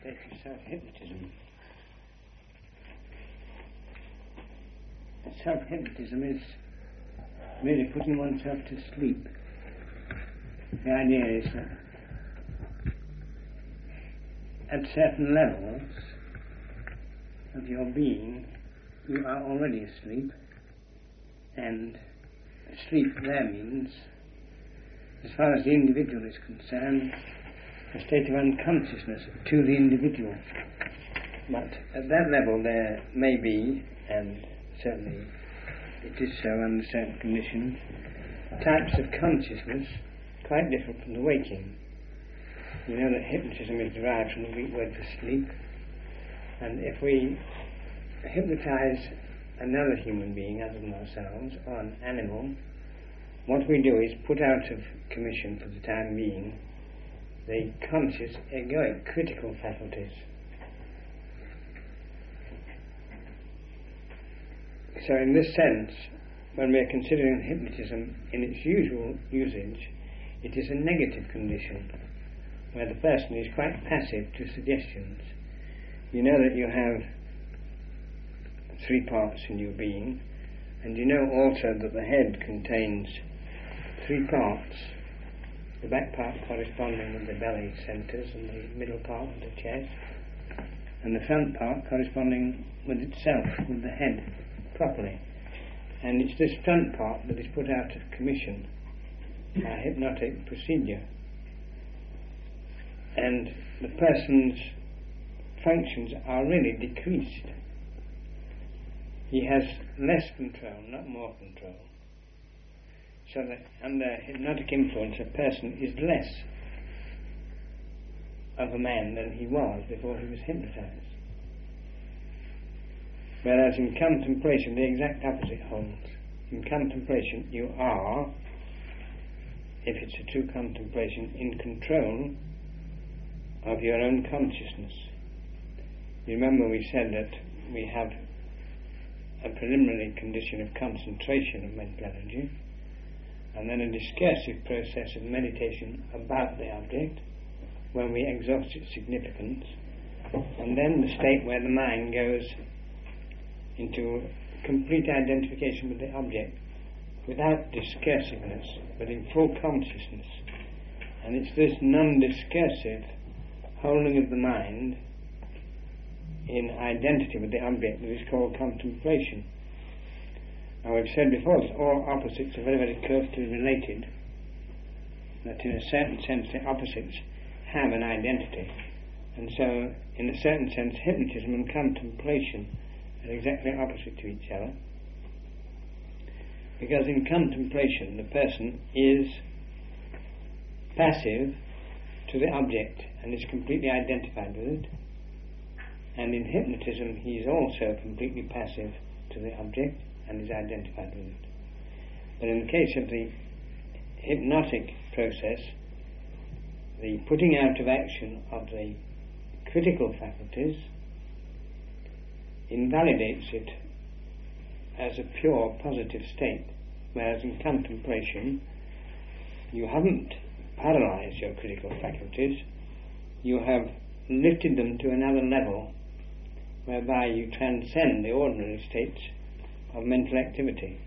take self-hypnotism. Self-hypnotism is really putting oneself to sleep. The idea is that at certain levels of your being, you are already asleep, and sleep there means, as far as the individual is concerned, a state of unconsciousness to the individual. But at that level there may be, and certainly it is so under certain conditions, types of consciousness quite different from the waking. You know that hypnotism is derived from the Greek word for sleep, and if we hypnotize another human being other than ourselves, or an animal, what we do is put out of commission for the time being the conscious, egoic, critical faculties. So in this sense, when we are considering hypnotism in its usual usage, it is a negative condition, where the person is quite passive to suggestions. You know that you have 3 parts in your being, and you know also that the head contains 3 parts, the back part corresponding with the belly centres and the middle part with the chest, and the front part corresponding with itself, with the head properly. And it's this front part that is put out of commission by hypnotic procedure, and the person's functions are really decreased. He has less control, not more control. So that under hypnotic influence a person is less of a man than he was before he was hypnotized. Whereas in contemplation the exact opposite holds. In contemplation you are, if it's a true contemplation, in control of your own consciousness. You remember we said that we have a preliminary condition of concentration of mental energy, and then a discursive process of meditation about the object when we exhaust its significance, and then the state where the mind goes into complete identification with the object without discursiveness but in full consciousness. And it's this non-discursive holding of the mind in identity with the object that is called contemplation. Now I've said before that all opposites are very, very closely related, that in a certain sense the opposites have an identity, and so in a certain sense hypnotism and contemplation are exactly opposite to each other, because in contemplation the person is passive to the object and is completely identified with it, and in hypnotism he is also completely passive to the object and is identified with it. But in the case of the hypnotic process, the putting out of action of the critical faculties invalidates it as a pure positive state, whereas in contemplation you haven't paralyzed your critical faculties, you have lifted them to another level whereby you transcend the ordinary states of mental activity.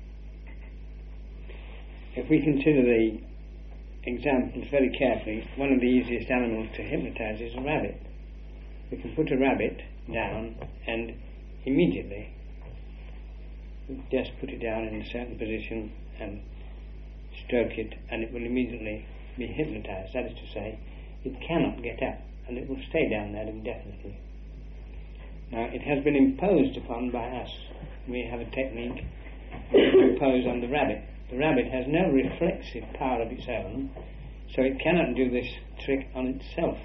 If we consider the examples very carefully, one of the easiest animals to hypnotize is a rabbit. We can put a rabbit down and immediately just put it down in a certain position and stroke it, and it will immediately be hypnotized. That is to say, it cannot get up and it will stay down there indefinitely. Now it has been imposed upon by us. We have a technique imposed on the rabbit. The rabbit has no reflexive power of its own, so it cannot do this trick on itself.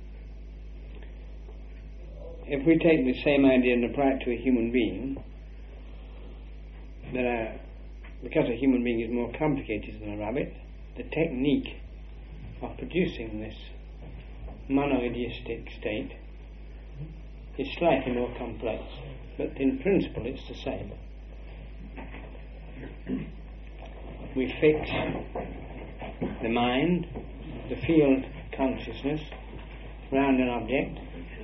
If we take the same idea and apply it to a human being, because a human being is more complicated than a rabbit, the technique of producing this monoideistic state is slightly more complex, but in principle it's the same. We fix the mind, the field consciousness, round an object,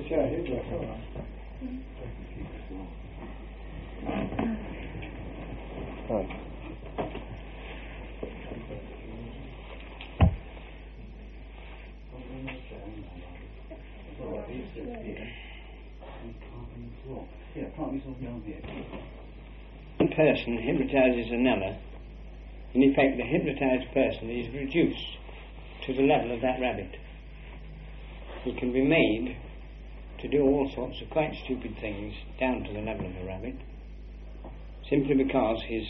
Sure, you do. All right. Right. One person hypnotizes another. In effect, the hypnotized person is reduced to the level of that rabbit. He can be made to do all sorts of quite stupid things down to the level of a rabbit, simply because his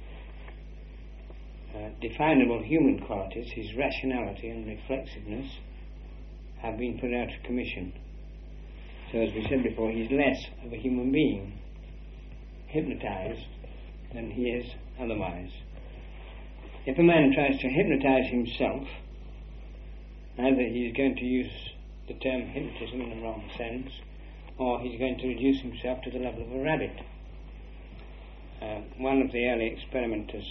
definable human qualities, his rationality and reflexiveness, have been put out of commission. So, as we said before, he's less of a human being hypnotized than he is otherwise. If a man tries to hypnotize himself, either he's going to use the term hypnotism in the wrong sense, or he's going to reduce himself to the level of a rabbit. One of the early experimenters,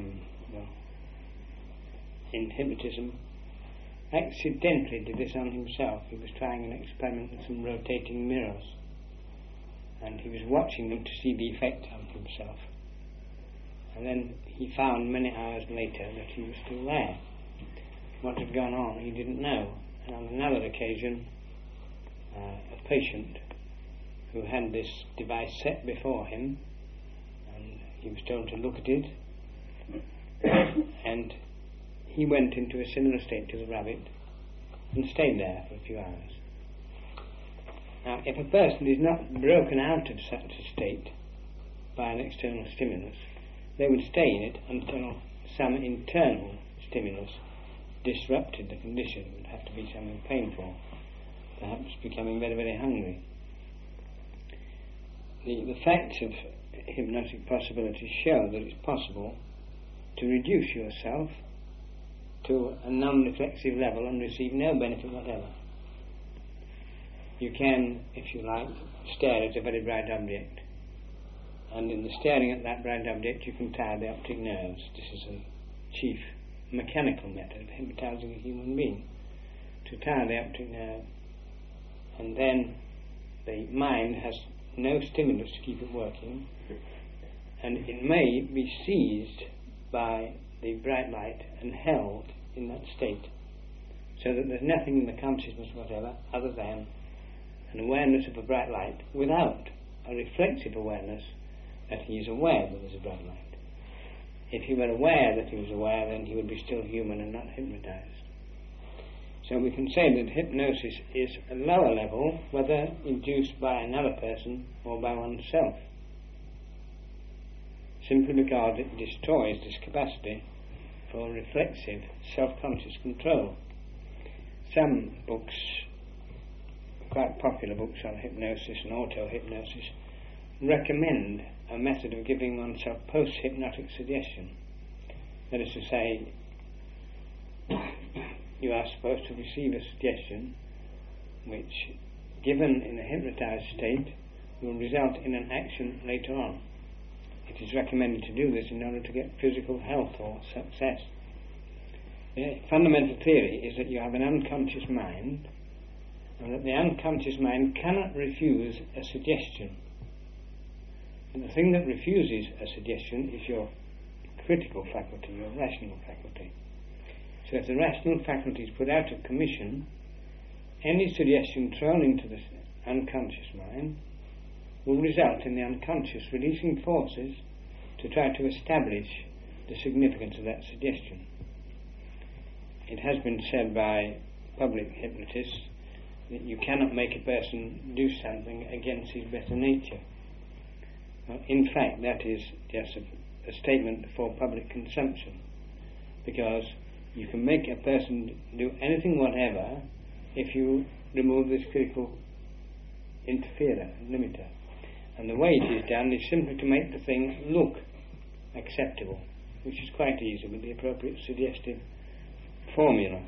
in hypnotism, accidentally did this on himself. He was trying an experiment with some rotating mirrors, and he was watching them to see the effect on himself. And then he found many hours later that he was still there. What had gone on he didn't know. And on another occasion, a patient who had this device set before him, and he was told to look at it, and he went into a similar state to the rabbit and stayed there for a few hours. Now, if a person is not broken out of such a state by an external stimulus, they would stay in it until some internal stimulus disrupted the condition. It would have to be something painful, perhaps becoming very, very hungry. The facts of hypnotic possibilities show that it's possible to reduce yourself to a non-reflexive level and receive no benefit whatever. You can, if you like, stare at a very bright object, and in the staring at that bright object you can tire the optic nerves. This is a chief mechanical method of hypnotizing a human being, to tire the optic nerve, and then the mind has no stimulus to keep it working, and it may be seized by the bright light and held in that state, so that there's nothing in the consciousness whatever other than an awareness of a bright light without a reflexive awareness that he is aware that there's a bright light. If he were aware that he was aware, then he would be still human and not hypnotized. So we can say that hypnosis is a lower level, whether induced by another person or by oneself, simply because it destroys this capacity for reflexive, self-conscious control. Some books, quite popular books on hypnosis and auto-hypnosis, recommend a method of giving oneself post-hypnotic suggestion. That is to say, you are supposed to receive a suggestion which, given in a hypnotized state, will result in an action later on. It is recommended to do this in order to get physical health or success. The fundamental theory is that you have an unconscious mind, and that the unconscious mind cannot refuse a suggestion. And the thing that refuses a suggestion is your critical faculty, your rational faculty. So if the rational faculty is put out of commission, any suggestion thrown into the unconscious mind will result in the unconscious releasing forces to try to establish the significance of that suggestion. It has been said by public hypnotists that you cannot make a person do something against his better nature. Well, in fact, that is just a statement for public consumption, because you can make a person do anything whatever if you remove this critical interferer, limiter. And the way it is done is simply to make the thing look acceptable, which is quite easy with the appropriate suggestive formula.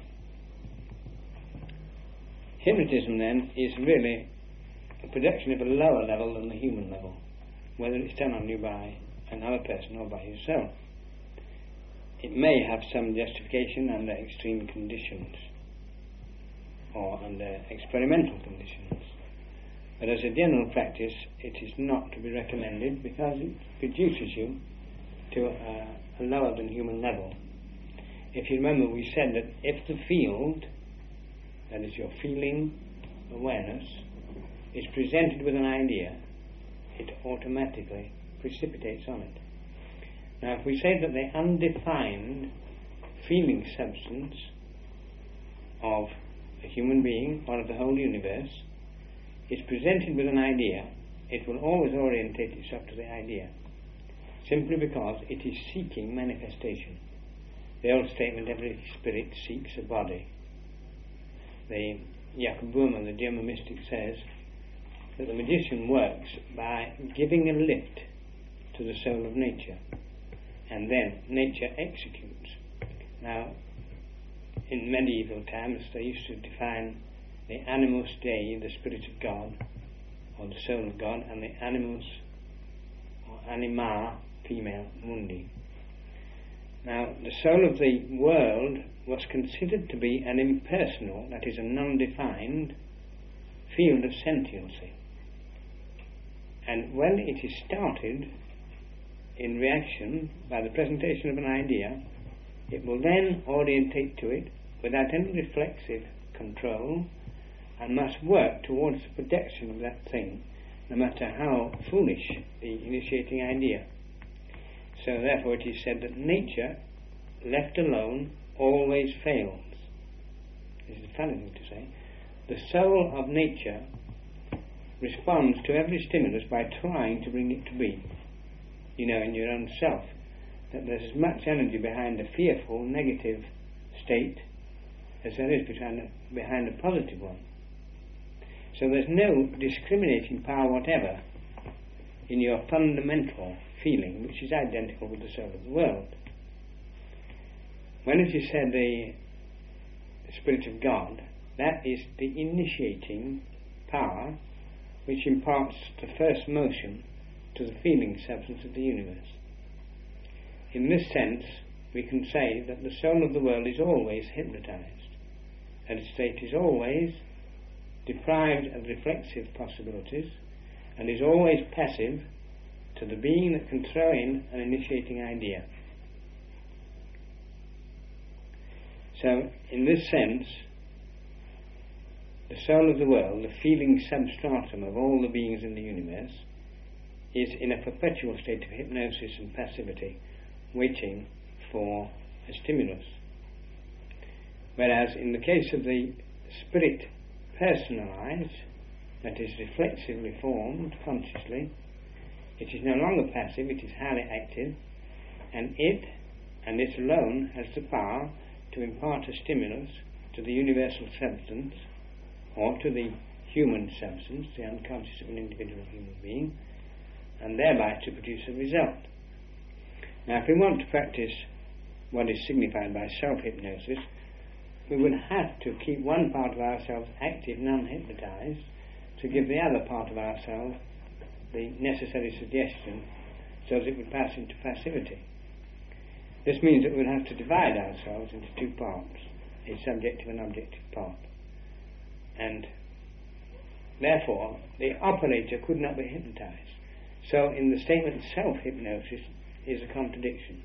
Hypnotism, then, is really a production of a lower level than the human level, whether it's done on you by another person or by yourself. It may have some justification under extreme conditions or under experimental conditions, But as a general practice, it is not to be recommended because it reduces you to a lower than human level. If you remember, we said that if the field, that is your feeling awareness, is presented with an idea, it automatically precipitates on it. Now, if we say that the undefined feeling substance of a human being or of the whole universe is presented with an idea, it will always orientate itself to the idea, simply because it is seeking manifestation. The old statement, every spirit seeks a body. The Jakob Böhmer, the German mystic, says that the magician works by giving a lift to the soul of nature, and then nature executes. Now, in medieval times, they used to define the animus Dei, the spirit of God, or the soul of God, and the animus, or anima, female, mundi. Now, the soul of the world was considered to be an impersonal, that is, a non-defined field of sentiency. And when it is started in reaction by the presentation of an idea, it will then orientate to it without any reflexive control and must work towards the protection of that thing, no matter how foolish the initiating idea. So therefore it is said that nature, left alone, always fails. This is a funny thing to say. The soul of nature responds to every stimulus by trying to bring it to be. You know in your own self that there's as much energy behind a fearful, negative state as there is behind a positive one. So there's no discriminating power whatever in your fundamental feeling, which is identical with the soul of the world. When it is said the Spirit of God, that is the initiating power which imparts the first motion to the feeling substance of the universe. In this sense, we can say that the soul of the world is always hypnotized, and its state is always deprived of reflexive possibilities, and is always passive to the being that can throw in an initiating idea. So, in this sense, the soul of the world, the feeling substratum of all the beings in the universe, is in a perpetual state of hypnosis and passivity, waiting for a stimulus. Whereas in the case of the spirit personalized, that is reflexively formed consciously, it is no longer passive, it is highly active, and it alone has the power to impart a stimulus to the universal substance, or to the human substance, the unconscious of an individual human being, and thereby to produce a result. Now, if we want to practice what is signified by self-hypnosis, we would have to keep one part of ourselves active, non-hypnotized, to give the other part of ourselves the necessary suggestion so that it would pass into passivity. This means that we would have to divide ourselves into two parts, a subjective and objective part. And therefore, the operator could not be hypnotized. So in the statement self-hypnosis is a contradiction.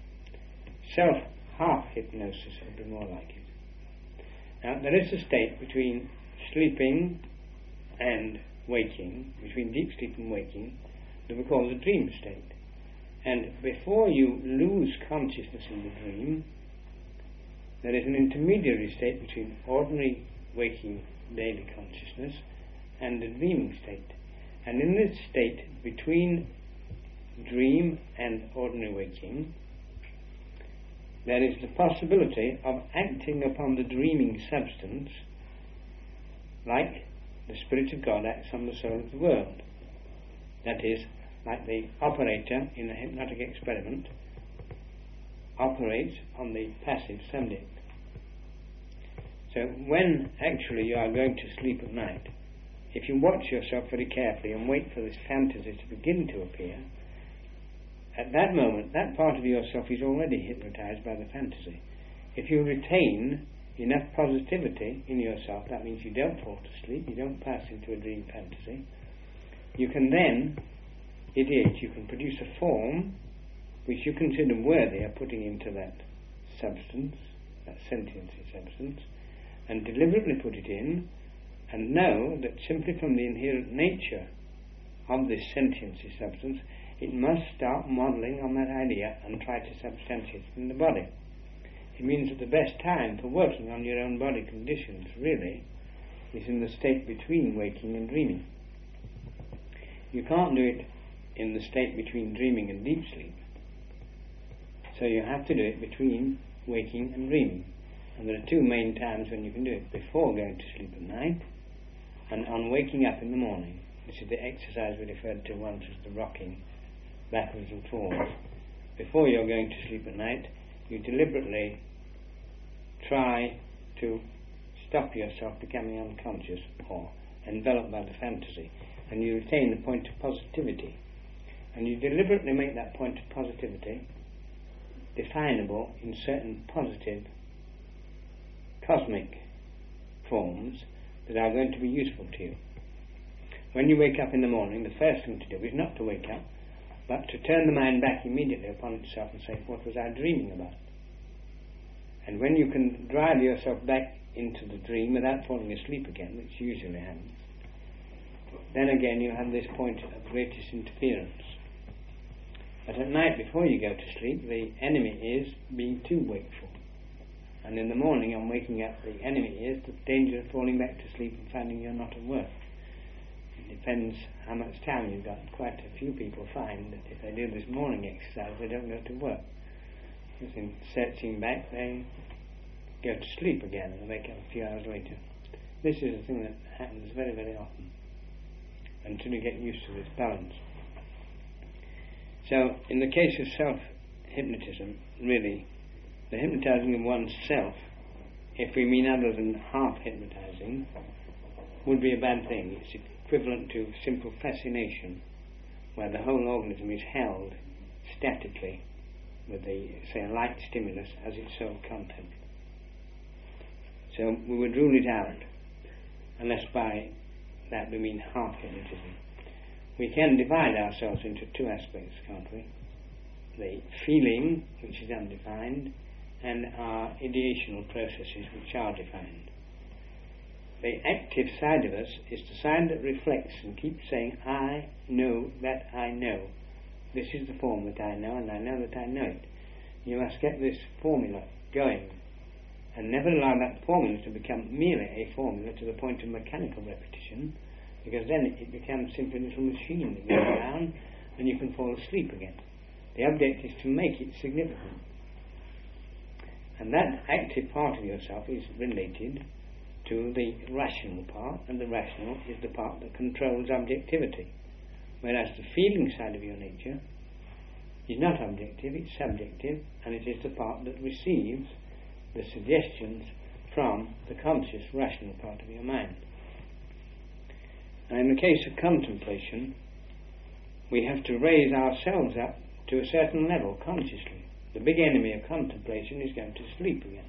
Self-half-hypnosis would be more like it. Now, there is a state between sleeping and waking, between deep sleep and waking, that we call the dream state. And before you lose consciousness in the dream, there is an intermediary state between ordinary waking daily consciousness and the dreaming state. And in this state, between dream and ordinary waking, there is the possibility of acting upon the dreaming substance like the Spirit of God acts on the soul of the world. That is, like the operator in a hypnotic experiment operates on the passive subject. So when actually you are going to sleep at night, if you watch yourself very carefully and wait for this fantasy to begin to appear, at that moment, that part of yourself is already hypnotized by the fantasy. If you retain enough positivity in yourself, that means you don't fall to sleep, you don't pass into a dream fantasy, you can then ideate, you can produce a form which you consider worthy of putting into that substance, that sentiency substance, and deliberately put it in, and know that simply from the inherent nature of this sentiency substance, it must start modelling on that idea and try to substantiate it in the body. It means that the best time for working on your own body conditions, really, is in the state between waking and dreaming. You can't do it in the state between dreaming and deep sleep. So you have to do it between waking and dreaming. And there are two main times when you can do it: before going to sleep at night and on waking up in the morning. This is the exercise we referred to once as the rocking backwards and forwards. Before you're going to sleep at night, you deliberately try to stop yourself becoming unconscious or enveloped by the fantasy, and you retain the point of positivity, and you deliberately make that point of positivity definable in certain positive cosmic forms that are going to be useful to you. When you wake up in the morning, the first thing to do is not to wake up, but to turn the mind back immediately upon itself and say, what was I dreaming about? And when you can drive yourself back into the dream without falling asleep again, which usually happens, then again you have this point of greatest interference. But at night, before you go to sleep, the enemy is being too wakeful. And in the morning, on waking up, the enemy is the danger of falling back to sleep and finding you're not at work. It depends how much time you've got. Quite a few people find that if they do this morning exercise, they don't go to work. Because in searching back, they go to sleep again and wake up a few hours later. This is a thing that happens very, very often, until you get used to this balance. So, in the case of self-hypnotism, really, the hypnotizing of oneself, if we mean other than half-hypnotizing, would be a bad thing. It's equivalent to simple fascination, where the whole organism is held statically with a light stimulus as its sole content. So we would rule it out, unless by that we mean half-hypnotism. We can divide ourselves into two aspects, can't we? The feeling, which is undefined, and our ideational processes, which are defined. The active side of us is the side that reflects and keeps saying, I know that I know. This is the form that I know, and I know that I know it. You must get this formula going, and never allow that formula to become merely a formula to the point of mechanical repetition, because then it becomes simply a little machine that goes down and you can fall asleep again. The object is to make it significant. And that active part of yourself is related to the rational part, and the rational is the part that controls objectivity. Whereas the feeling side of your nature is not objective, it's subjective, and it is the part that receives the suggestions from the conscious, rational part of your mind. Now, in the case of contemplation, we have to raise ourselves up to a certain level consciously. The big enemy of contemplation is going to sleep again.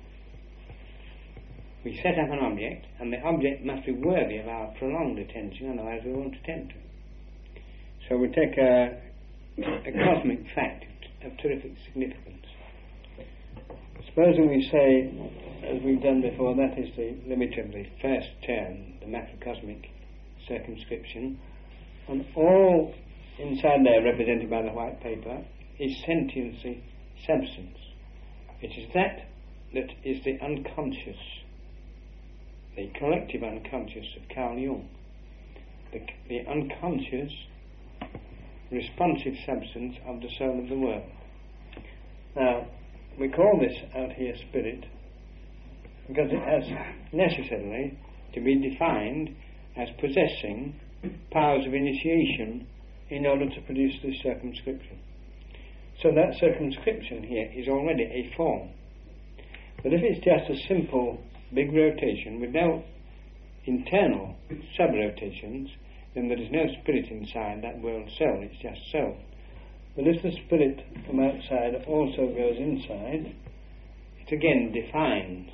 We set up an object, and the object must be worthy of our prolonged attention, otherwise we won't attend to it. So we take a cosmic fact of terrific significance. Supposing we say, as we've done before, that is the limit of the first term, the macrocosmic circumscription, and all inside there, represented by the white paper, is sentiency substance. It is that is the unconscious, the collective unconscious of Carl Jung, the unconscious responsive substance of the soul of the world. Now, we call this out here spirit because it has necessarily to be defined as possessing powers of initiation in order to produce this circumscription. So that circumscription here is already a form. But if it's just a simple big rotation with no internal sub-rotations, then there is no spirit inside that world soul, it's just soul. But if the spirit from outside also goes inside, it again defines.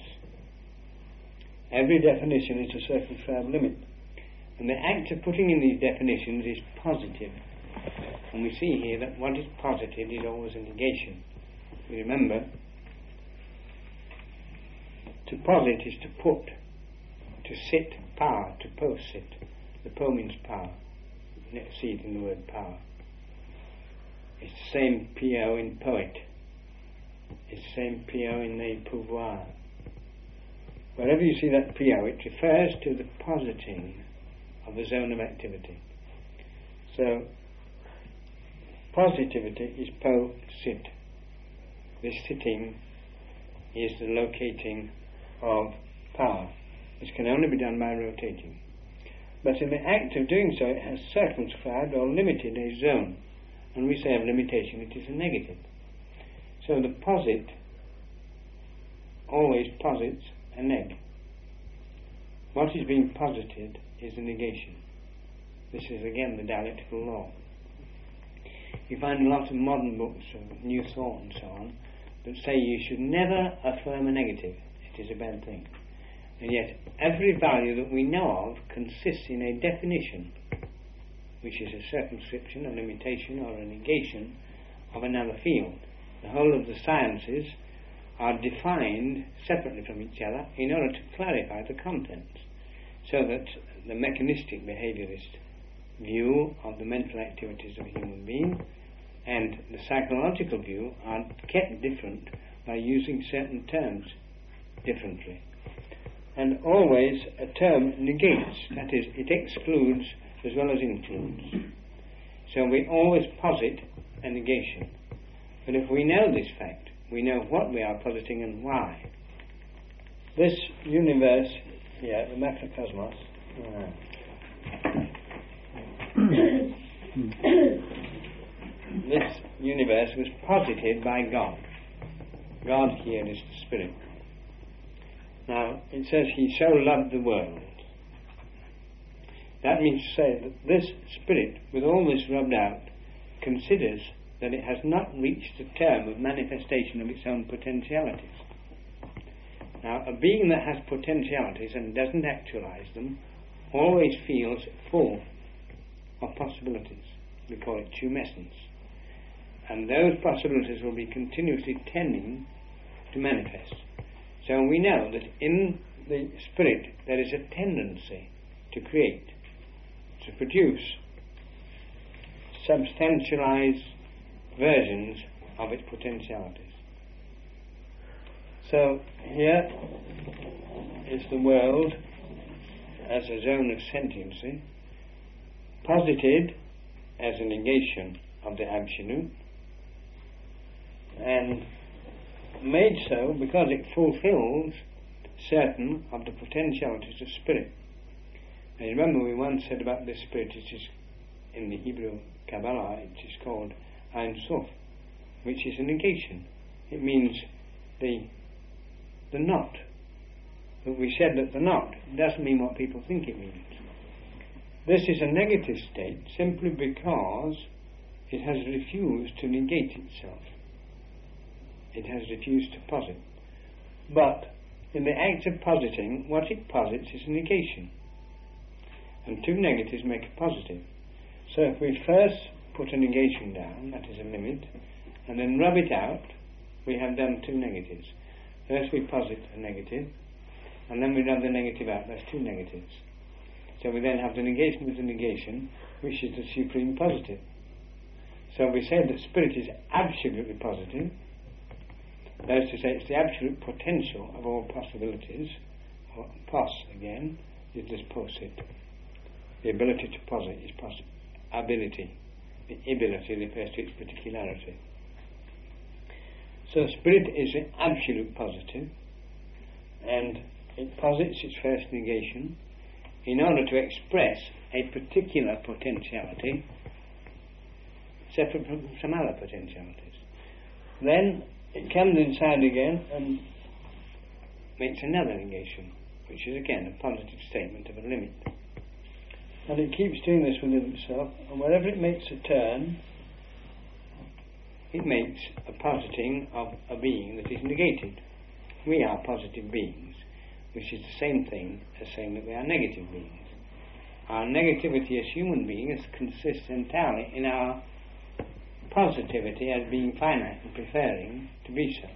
Every definition is a circumscribed limit. And the act of putting in these definitions is positive. And we see here that what is posited is always a negation. We remember, to posit is to put, to sit, power, to post-sit. The po means power. See it in the word power. It's the same po in poet. It's the same po in the pouvoir. Wherever you see that po, it refers to the positing of a zone of activity. So, positivity is po-sit. This sitting is the locating of power. This can only be done by rotating. But in the act of doing so, it has circumscribed or limited a zone. And we say of limitation, it is a negative. So the posit always posits a neg. What is being posited is a negation. This is again the dialectical law. You find a lot of modern books of New Thought and so on that say you should never affirm a negative. It is a bad thing. And yet every value that we know of consists in a definition, which is a circumscription, a limitation or a negation of another field. The whole of the sciences are defined separately from each other in order to clarify the contents, so that the mechanistic behaviorist view of the mental activities of a human being and the psychological view are kept different by using certain terms differently. And always a term negates, that is, it excludes as well as includes. So we always posit a negation. But if we know this fact, we know what we are positing and why. This universe here, the macrocosmos, this universe was posited by God. God here is the Spirit. Now, it says He so loved the world. That means to say that this Spirit, with all this rubbed out, considers that it has not reached the term of manifestation of its own potentialities. Now, a being that has potentialities and doesn't actualize them always feels full of possibilities. We call it tumescence. And those possibilities will be continuously tending to manifest. So we know that in the Spirit there is a tendency to create, to produce substantialized versions of its potentialities. So here is the world as a zone of sentiency, posited as a negation of the absolute, and made so because it fulfills certain of the potentialities of spirit. And remember, we once said about this spirit, it is in the Hebrew Kabbalah, it is called Ein Sof, which is a negation. It means the not. But we said that the not doesn't mean what people think it means. This is a negative state simply because it has refused to negate itself. It has refused to posit. But in the act of positing, what it posits is a negation. And two negatives make a positive. So if we first put a negation down, that is a limit, and then rub it out, we have done two negatives. First we posit a negative, and then we rub the negative out, that's two negatives. So we then have the negation with the negation, which is the supreme positive. So we say that spirit is absolutely positive. That is to say, it's the absolute potential of all possibilities, or pos again, is this posit. The ability to posit is ability. The ability refers to its particularity. So spirit is an absolute positive, and it posits its first negation in order to express a particular potentiality separate from some other potentialities. Then it comes inside again and makes another negation, which is again a positive statement of a limit. And it keeps doing this within itself, and wherever it makes a turn, it makes a positing of a being that is negated. We are positive beings, which is the same thing as saying that we are negative beings. our negativity as human beings consists entirely in our positivity as being finite and preferring to be so.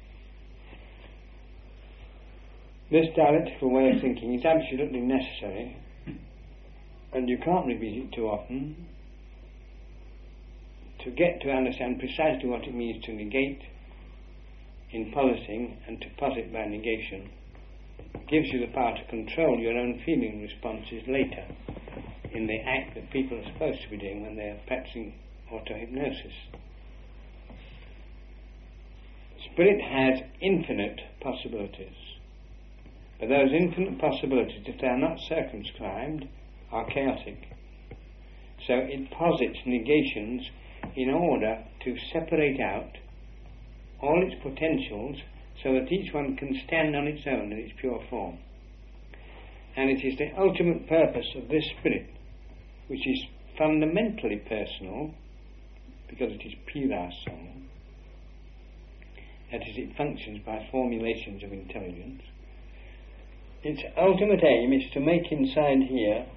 This dialectical way of thinking is absolutely necessary, and you can't repeat it too often, to get to understand precisely what it means to negate in positing and to posit by negation. It gives you the power to control your own feeling responses later in the act that people are supposed to be doing when they are practicing auto-hypnosis. Spirit has infinite possibilities, but those infinite possibilities, if they are not circumscribed, are chaotic. So it posits negations in order to separate out all its potentials so that each one can stand on its own in its pure form. And it is the ultimate purpose of this spirit, which is fundamentally personal, because it is pure soul, that is, it functions by formulations of intelligence. Its ultimate aim is to make inside here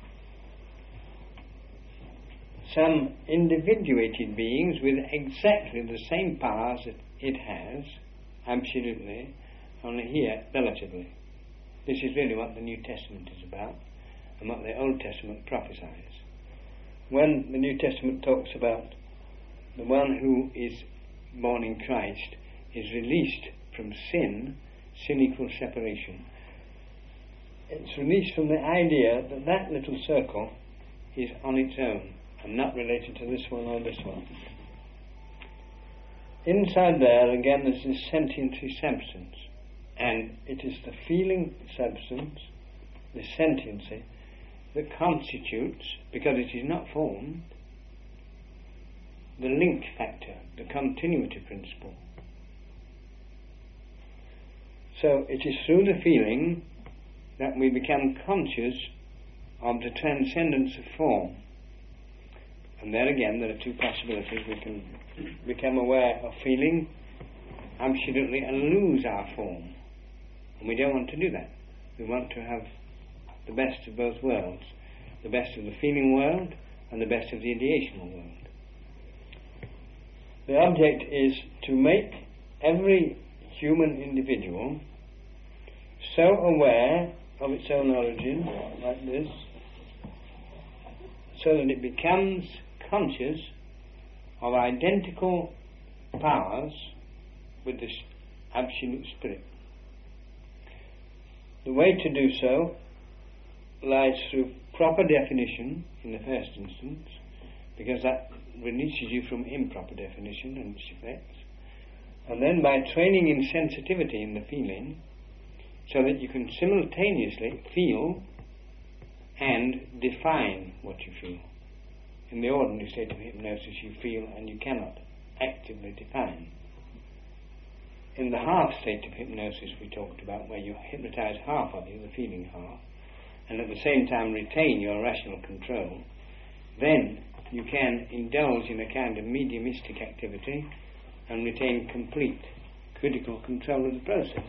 some individuated beings with exactly the same powers that it has, absolutely, only here relatively. This is really what the New Testament is about, and what the Old Testament prophesies. When the New Testament talks about the one who is born in Christ is released from sin equals separation. It's released from the idea that that little circle is on its own and not related to this one or this one. Inside there, again, there's this sentiency substance, and it is the feeling substance, the sentiency, that constitutes, because it is not formed, the link factor, the continuity principle. So it is through the feeling that we become conscious of the transcendence of form. And there again, there are two possibilities. We can become aware of feeling absolutely and lose our form. And we don't want to do that. We want to have the best of both worlds, the best of the feeling world and the best of the ideational world. The object is to make every human individual so aware of its own origin, like this, so that it becomes conscious of identical powers with this absolute spirit. The way to do so lies through proper definition in the first instance, because that releases you from improper definition and its effects, and then by training in sensitivity in the feeling, so that you can simultaneously feel and define what you feel. In the ordinary state of hypnosis you feel and you cannot actively define. In the half state of hypnosis we talked about, where you hypnotize half of you, the feeling half, and at the same time retain your rational control, then you can indulge in a kind of mediumistic activity and retain complete critical control of the process.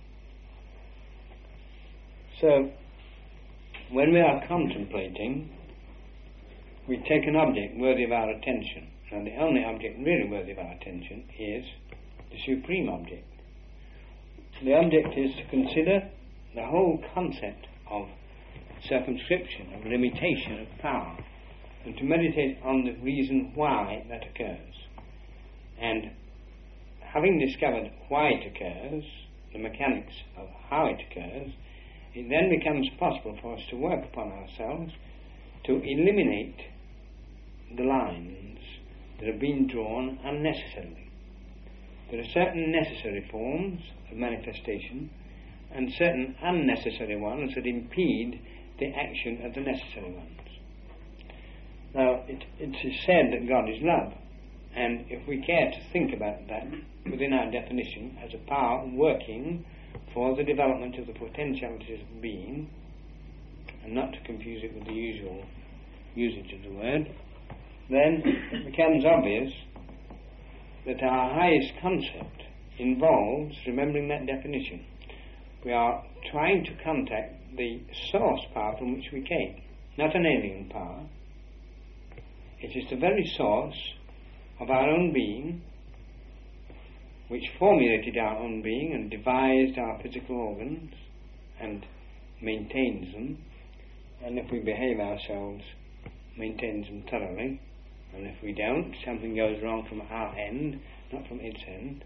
So, when we are contemplating, we take an object worthy of our attention, and the only object really worthy of our attention is the supreme object. The object is to consider the whole concept of circumscription, of limitation of power, and to meditate on the reason why that occurs. And having discovered why it occurs, the mechanics of how it occurs, it then becomes possible for us to work upon ourselves to eliminate the lines that have been drawn unnecessarily. There are certain necessary forms of manifestation and certain unnecessary ones that impede the action of the necessary ones. Now, it is said that God is love, and if we care to think about that within our definition as a power working for the development of the potentialities of being, and not to confuse it with the usual usage of the word, then it becomes obvious that our highest concept involves remembering that definition. We are trying to contact the source power from which we came. not an alien power. It is the very source of our own being, which formulated our own being and devised our physical organs and maintains them, and if we behave ourselves, maintains them thoroughly, and if we don't, something goes wrong from our end, not from its end.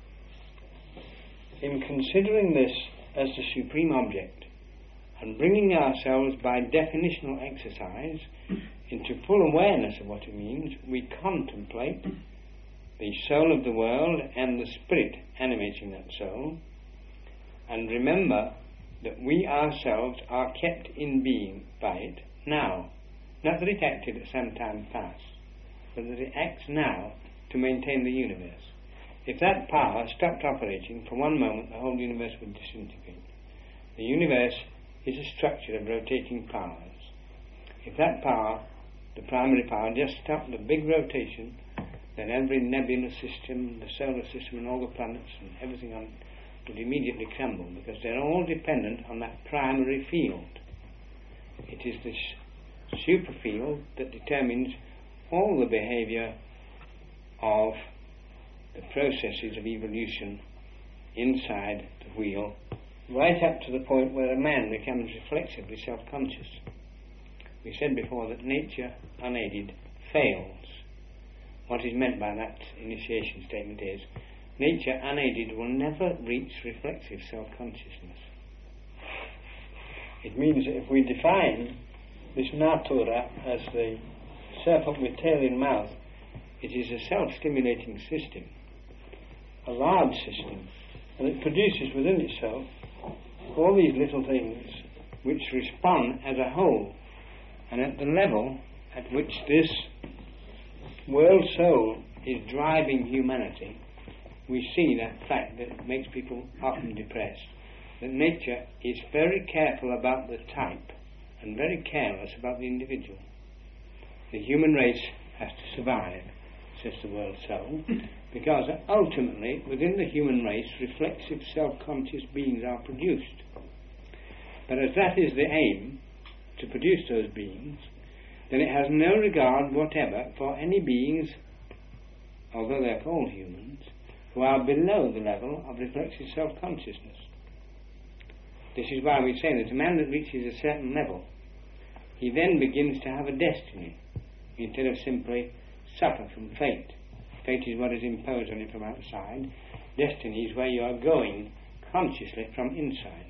In considering this as the supreme object and bringing ourselves by definitional exercise into full awareness of what it means, we contemplate the soul of the world and the spirit animating that soul, and remember that we ourselves are kept in being by it now, not that it acted at some time past, but that it acts now to maintain the universe. If that power stopped operating for one moment, the whole universe would disintegrate. The universe is a structure of rotating powers. If that power, the primary power, just stopped the big rotation, then every nebula system, the solar system and all the planets and everything on it would immediately crumble, because they're all dependent on that primary field. It is this super field that determines all the behavior of the processes of evolution inside the wheel, right up to the point where a man becomes reflexively self-conscious. We said before that nature unaided fails. What is meant by that initiation statement is nature unaided will never reach reflexive self-consciousness. It means that if we define this natura as the serpent with tail in mouth, it is a self-stimulating system, a large system, and it produces within itself all these little things which respond as a whole. And at the level at which this world soul is driving humanity, we see that fact that makes people often depressed, that nature is very careful about the type and very careless about the individual. The human race has to survive, says the world soul, because ultimately within the human race reflexive self-conscious beings are produced. But as that is the aim, to produce those beings, then it has no regard whatever for any beings, although they're called humans, who are below the level of reflexive self-consciousness. This is why we say that a man that reaches a certain level, he then begins to have a destiny, instead of simply suffer from fate. Fate is what is imposed on you from outside. Destiny is where you are going consciously from inside.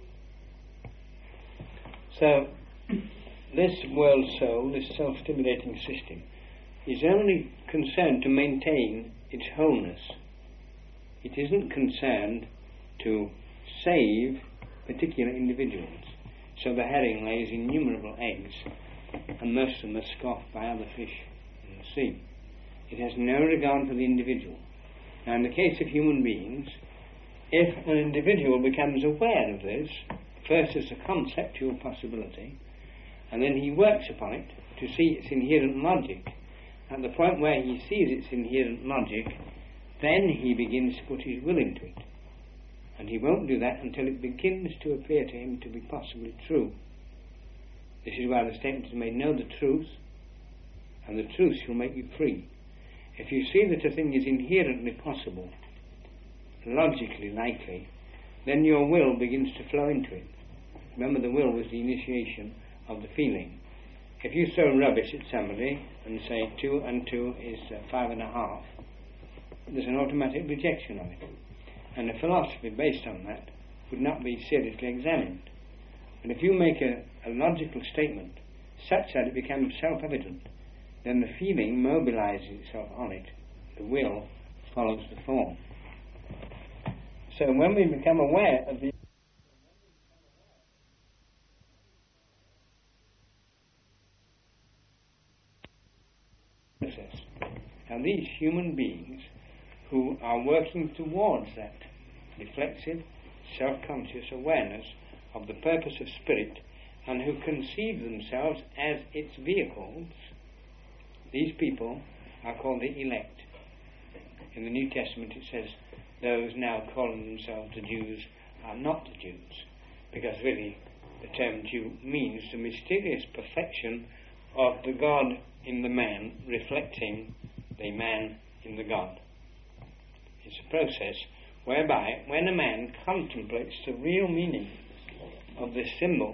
So, this world soul, this self-stimulating system, is only concerned to maintain its wholeness. It isn't concerned to save particular individuals. So the herring lays innumerable eggs, and most of them are scoffed by other fish in the sea. It has no regard for the individual. Now, in the case of human beings, if an individual becomes aware of this, first as a conceptual possibility, and then he works upon it to see its inherent logic, at the point where he sees its inherent logic, then he begins to put his will into it. And he won't do that until it begins to appear to him to be possibly true. This is why the statement is made, know the truth, and the truth shall make you free. If you see that a thing is inherently possible, logically likely, then your will begins to flow into it. Remember, the will was the initiation of the feeling. If you throw rubbish at somebody and say 2 and 2 is 5.5, there's an automatic rejection of it. And a philosophy based on that would not be seriously examined. But if you make a logical statement such that it becomes self-evident, then the feeling mobilizes itself on it. The will follows the form. So when we become aware of the process, and these human beings who are working towards that reflexive, self-conscious awareness of the purpose of spirit, and who conceive themselves as its vehicles, these people are called the elect. In the New Testament it says those now calling themselves the Jews are not the Jews, because really the term Jew means the mysterious perfection of the God in the man reflecting the man in the God. It's a process whereby when a man contemplates the real meaning of this symbol,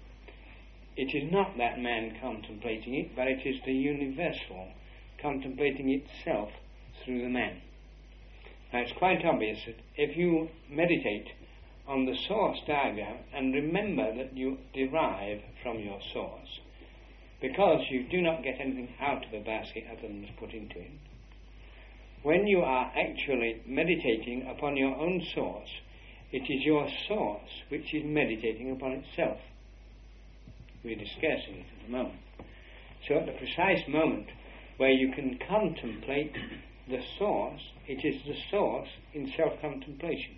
it is not that man contemplating it, but it is the universal contemplating itself through the man. Now it's quite obvious that if you meditate on the source diagram and remember that you derive from your source, because you do not get anything out of a basket other than was put into it, when you are actually meditating upon your own source, it is your source which is meditating upon itself. We're discussing it at the moment. So at the precise moment where you can contemplate the source, it is the source in self-contemplation.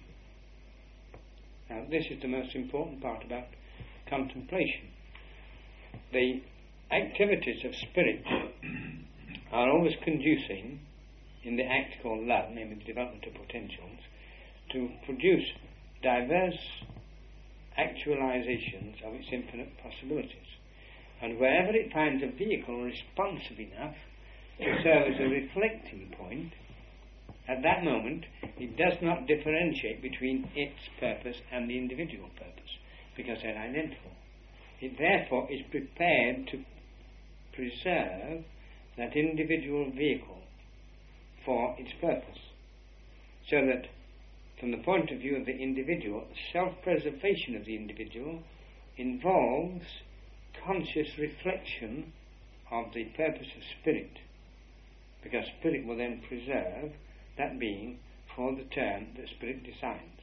Now this is the most important part about contemplation. The activities of spirit are always conducing, in the act called love, namely the development of potentials, to produce diverse actualizations of its infinite possibilities. And wherever it finds a vehicle responsive enough to serve as a reflecting point, at that moment it does not differentiate between its purpose and the individual purpose, because they're identical. It therefore is prepared to preserve that individual vehicle for its purpose, so that from the point of view of the individual, self-preservation of the individual involves conscious reflection of the purpose of spirit, because spirit will then preserve that being for the term that spirit decides.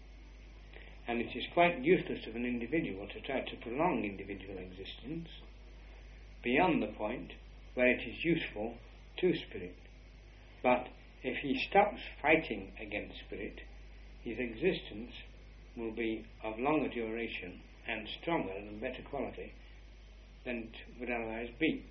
And it is quite useless of an individual to try to prolong individual existence beyond the point where it is useful to spirit. But if he stops fighting against spirit, his existence will be of longer duration and stronger and better quality than it would otherwise be.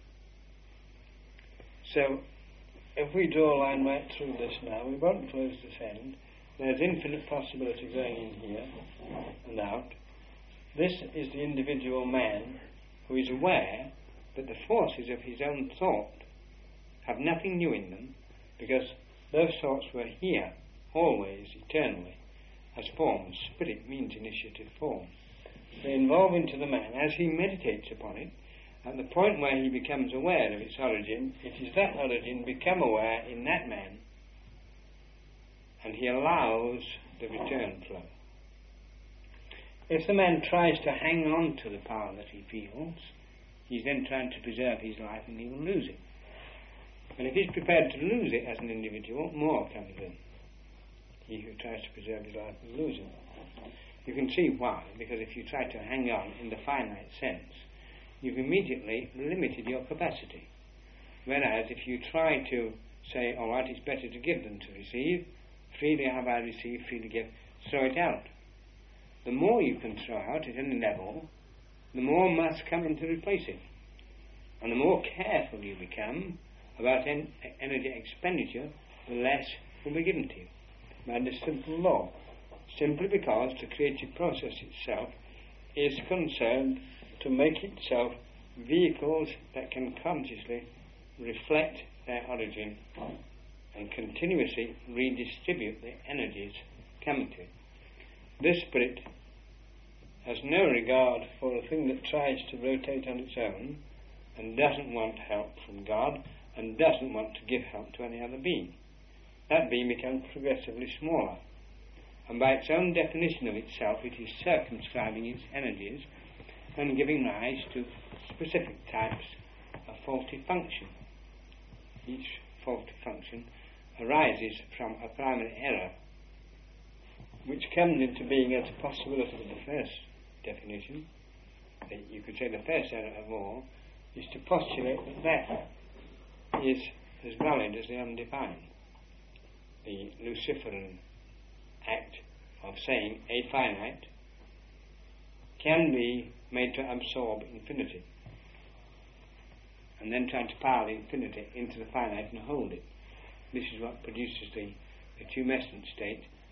So, if we draw a line right through this now, we won't close this end. There's infinite possibility going in here and out. This is the individual man who is aware that the forces of his own thought have nothing new in them, because those thoughts were here, always, eternally, as forms. Spirit means initiative form. They evolve into the man. As he meditates upon it, at the point where he becomes aware of its origin, it is that origin become aware in that man, and he allows the return flow. If the man tries to hang on to the power that he feels, he's then trying to preserve his life and he will lose it. And if he's prepared to lose it as an individual, more comes in. He who tries to preserve his life will lose it. You can see why, because if you try to hang on in the finite sense, you've immediately limited your capacity. Whereas if you try to say, all right, it's better to give than to receive, freely have I received, freely give, throw it out. The more you can throw out at any level, the more must come in to replace it. And the more careful you become about energy expenditure, the less will be given to you. By this simple law. Simply because the creative process itself is concerned to make itself vehicles that can consciously reflect their origin and continuously redistribute the energies coming to it. This spirit has no regard for a thing that tries to rotate on its own and doesn't want help from God and doesn't want to give help to any other being. That being becomes progressively smaller, and by its own definition of itself it is circumscribing its energies and giving rise to specific types of faulty function. Each faulty function arises from a primary error, which comes into being as a possibility of the first definition. You could say the first error of all is to postulate that is as valid as the undefined. The Luciferan act of saying a finite can be made to absorb infinity, and then trying to pile infinity into the finite and hold it. This is what produces the tumescent state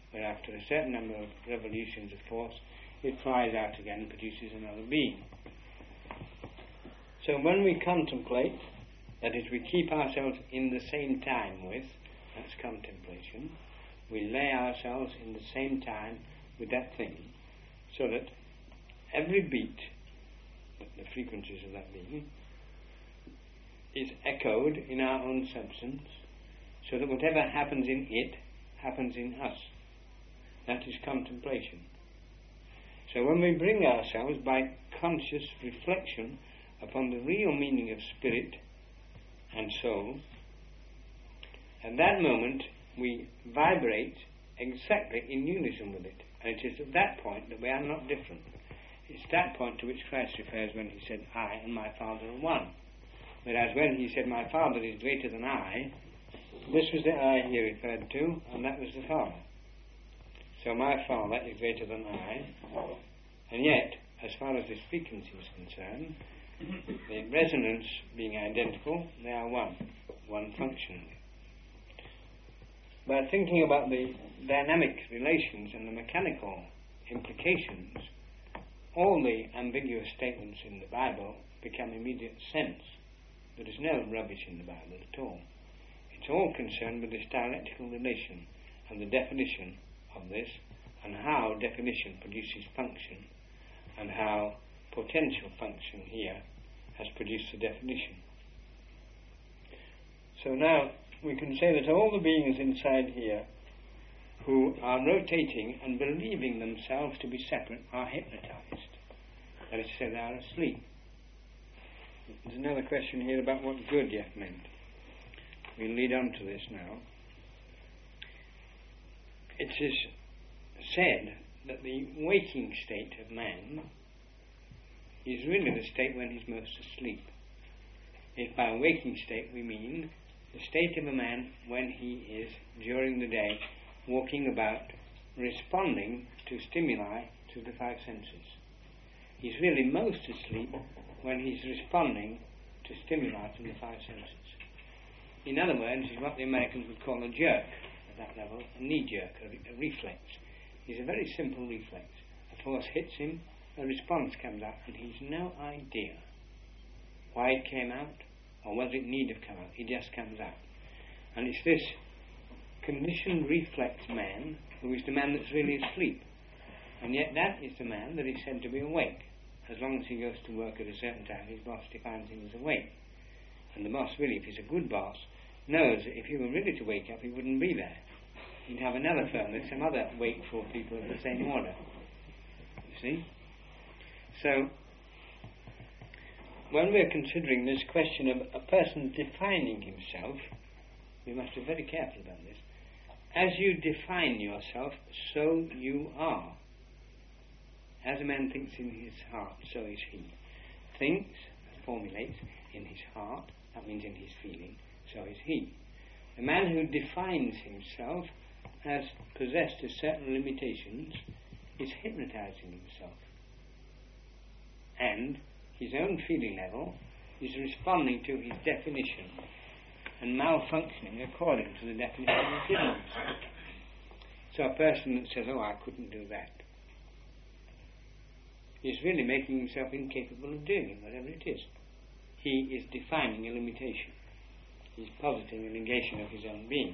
where after a certain number of revolutions of force it flies out again and produces another being. So when we contemplate, that is, we keep ourselves in the same time with, that's contemplation, we lay ourselves in the same time with that thing, so that every beat, the frequencies of that being, is echoed in our own substance, so that whatever happens in it happens in us. That is contemplation. So when we bring ourselves by conscious reflection upon the real meaning of spirit and soul, at that moment we vibrate exactly in unison with it. And it is at that point that we are not different. It's that point to which Christ refers when he said, I and my Father are one. Whereas when he said, my Father is greater than I, this was the I he referred to, and that was the Father. So my Father is greater than I, and yet, as far as this frequency is concerned, the resonance being identical, they are one functionally. By thinking about the dynamic relations and the mechanical implications, all the ambiguous statements in the Bible become immediate sense. There is no rubbish in the Bible at all. It's all concerned with this dialectical relation and the definition of this, and how definition produces function, and how potential function here has produced the definition. So now we can say that all the beings inside here who are rotating and believing themselves to be separate are hypnotized. That is to say, they are asleep. There's another question here about what Gurdjieff meant. We'll lead on to this now. It is said that the waking state of man is really the state when he's most asleep. If by waking state we mean the state of a man when he is, during the day, walking about, responding to stimuli through the five senses. He's really most asleep when he's responding to stimuli from the five senses. In other words, he's what the Americans would call a jerk at that level, a knee jerk, a reflex. He's a very simple reflex. A force hits him, a response comes out, and he's no idea why it came out or whether it need have come out. It just comes out. And it's this conditioned reflex man who is the man that's really asleep. And yet that is the man that is said to be awake. As long as he goes to work at a certain time, his boss defines him as awake. And the boss, really, if he's a good boss, knows that if he were really to wake up, he wouldn't be there. He'd have another firm with some other wakeful people of the same order. You see? So, when we're considering this question of a person defining himself, we must be very careful about this. As you define yourself, so you are. As a man thinks in his heart, so is he. Thinks, formulates, in his heart, that means in his feeling, so is he. A man who defines himself as possessed of certain limitations is hypnotizing himself. And his own feeling level is responding to his definition and malfunctioning according to the definition he's given himself. So a person that says, oh, I couldn't do that, is really making himself incapable of doing it, whatever it is. He is defining a limitation. He's positing a negation of his own being.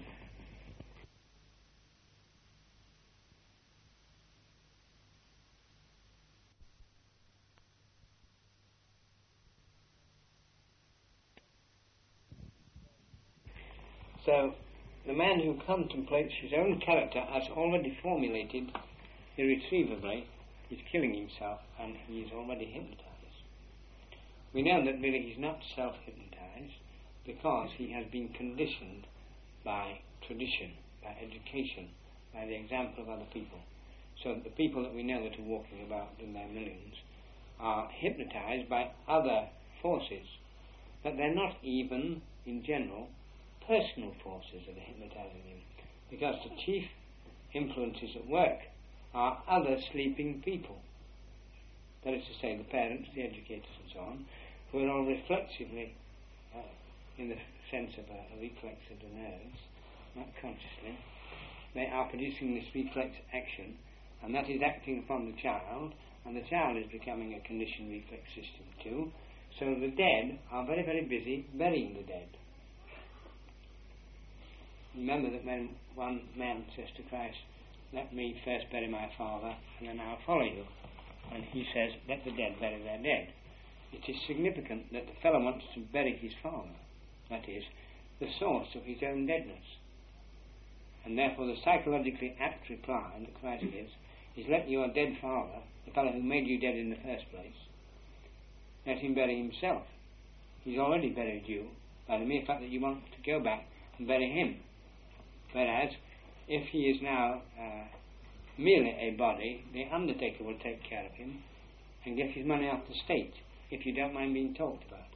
So, the man who contemplates his own character as already formulated irretrievably is killing himself, and he is already hypnotized. We know that really he's not self-hypnotized because he has been conditioned by tradition, by education, by the example of other people. So that the people that we know that are walking about in their millions are hypnotized by other forces, but they're not even, in general, personal forces that are hypnotizing him, because the chief influences at work are other sleeping people. That is to say, the parents, the educators and so on, who are all reflexively, in the sense of a reflex of the nerves, not consciously, they are producing this reflex action, and that is acting upon the child, and the child is becoming a conditioned reflex system too. So the dead are very, very busy burying the dead. Remember that when one man says to Christ, "Let me first bury my father, and then I'll follow you," and he says, "Let the dead bury their dead," it is significant that the fellow wants to bury his father, that is, the source of his own deadness. And therefore the psychologically apt reply that Christ gives is, let your dead father, the fellow who made you dead in the first place, let him bury himself. He's already buried you by the mere fact that you want to go back and bury him. Whereas, if he is now merely a body, the undertaker will take care of him and get his money off the state, if you don't mind being talked about.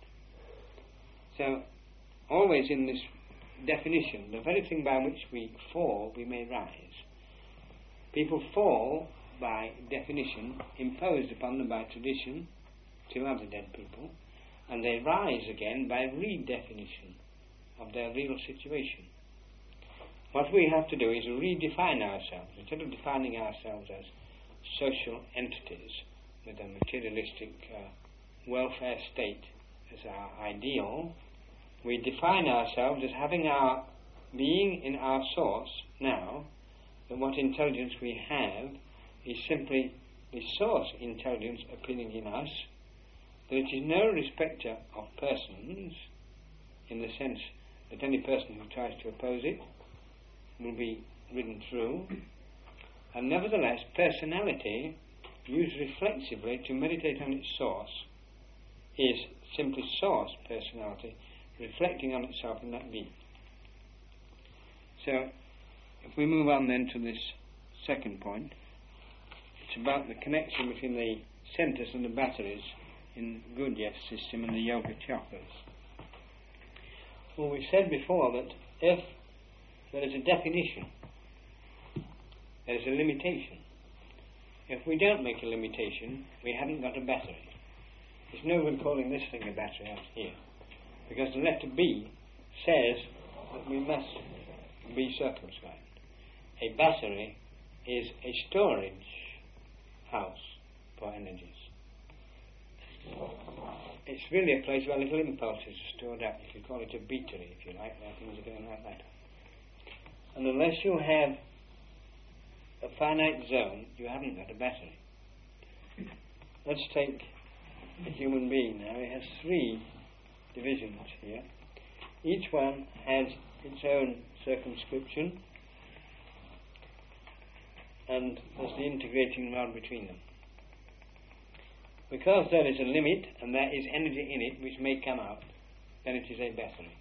So, always in this definition, the very thing by which we fall, we may rise. People fall by definition imposed upon them by tradition to other dead people, and they rise again by redefinition of their real situation. What we have to do is redefine ourselves. Instead of defining ourselves as social entities with a materialistic welfare state as our ideal, we define ourselves as having our being in our source now, that what intelligence we have is simply the source intelligence appearing in us, that it is no respecter of persons, in the sense that any person who tries to oppose it will be ridden through, and nevertheless personality, used reflexively to meditate on its source, is simply source personality reflecting on itself in that being. So, if we move on then to this second point, it's about the connection between the centers and the batteries in Gurdjieff's system and the yoga chakras. Well, we said before that if there is a definition, there is a limitation. If we don't make a limitation, we haven't got a battery. There's no one calling this thing a battery out here, because the letter B says that we must be circumscribed. A battery is a storage house for energies. It's really a place where little impulses are stored up. You could call it a beatery, if you like, where things are going like that. And unless you have a finite zone, you haven't got a battery. Let's take a human being now. It has 3 divisions here. Each one has its own circumscription, and there's the integrating rod between them. Because there is a limit and there is energy in it which may come out, then it is a battery.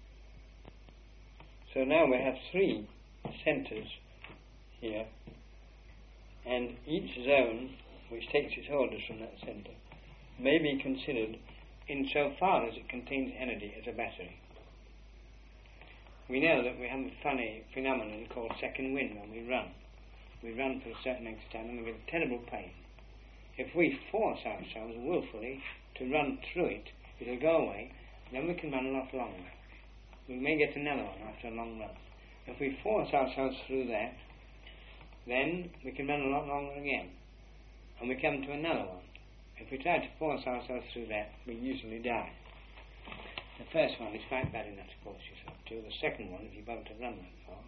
So now we have 3 centres here, and each zone which takes its orders from that centre may be considered insofar as it contains energy as a battery. We know that we have a funny phenomenon called second wind when we run. We run for a certain length of time and we get terrible pain. If we force ourselves willfully to run through it, it'll go away, then we can run a lot longer. We may get another one after a long run. If we force ourselves through that, then we can run a lot longer again, and we come to another one. If we try to force ourselves through that, we usually die. The first one is quite bad enough to force yourself to. The second one, if you're able to run that far,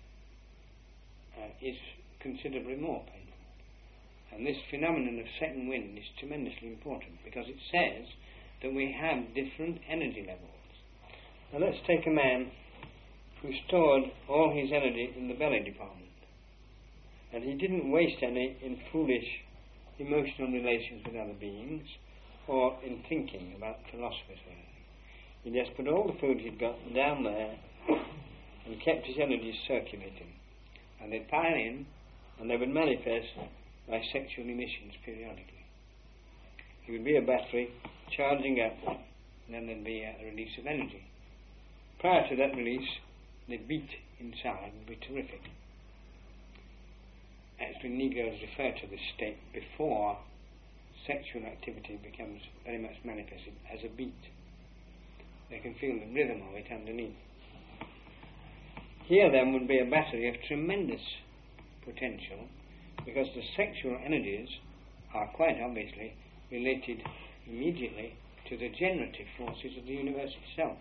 is considerably more painful. And this phenomenon of second wind is tremendously important, because it says that we have different energy levels. Now let's take a man who stored all his energy in the belly department, and he didn't waste any in foolish emotional relations with other beings or in thinking about philosophers or anything. He just put all the food he'd got down there and kept his energies circulating, and they'd pile in and they would manifest by sexual emissions periodically. He would be a battery charging up, and then there'd be a release of energy. Prior to that release, the beat inside would be terrific. Actually, Negroes refer to this state before sexual activity becomes very much manifested as a beat. They can feel the rhythm of it underneath. Here then would be a battery of tremendous potential, because the sexual energies are quite obviously related immediately to the generative forces of the universe itself.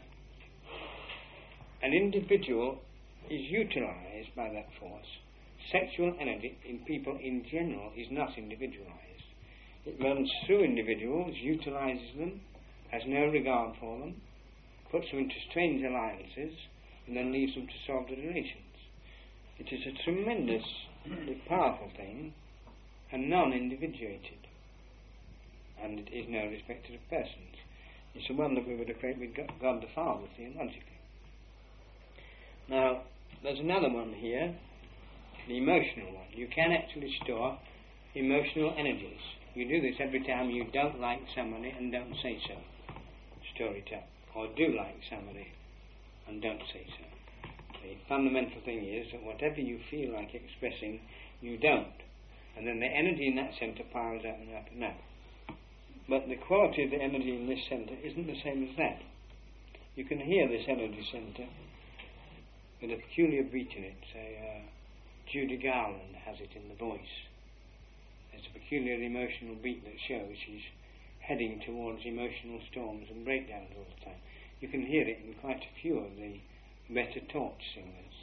An individual is utilised by that force. Sexual energy in people in general is not individualised. It runs through individuals, utilises them, has no regard for them, puts them into strange alliances, and then leaves them to solve the relations. It is a tremendously powerful thing, and non-individuated, and it is no respecter of persons. It's the one that we would equate with God the Father theologically. Now, there's another one here, the emotional one. You can actually store emotional energies. You do this every time you don't like somebody and don't say so. Store it up. Or do like somebody and don't say so. The fundamental thing is that whatever you feel like expressing, you don't. And then the energy in that centre piles up and up and up. But the quality of the energy in this centre isn't the same as that. You can hear this energy centre with a peculiar beat in it. Say, Judy Garland has it in the voice. There's a peculiar emotional beat that shows she's heading towards emotional storms and breakdowns all the time. You can hear it in quite a few of the better taught singers.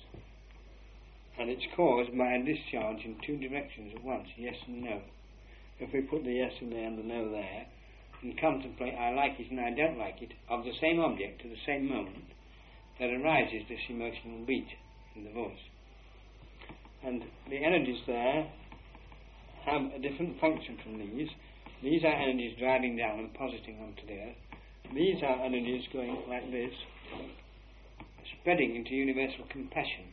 And it's caused by a discharge in two directions at once, yes and no. If we put the yes in there and the no there, and contemplate I like it and I don't like it, of the same object at the same moment, there arises this emotional beat in the voice. And the energies there have a different function from these. These are energies driving down and positing onto the earth. These are energies going like this, spreading into universal compassion.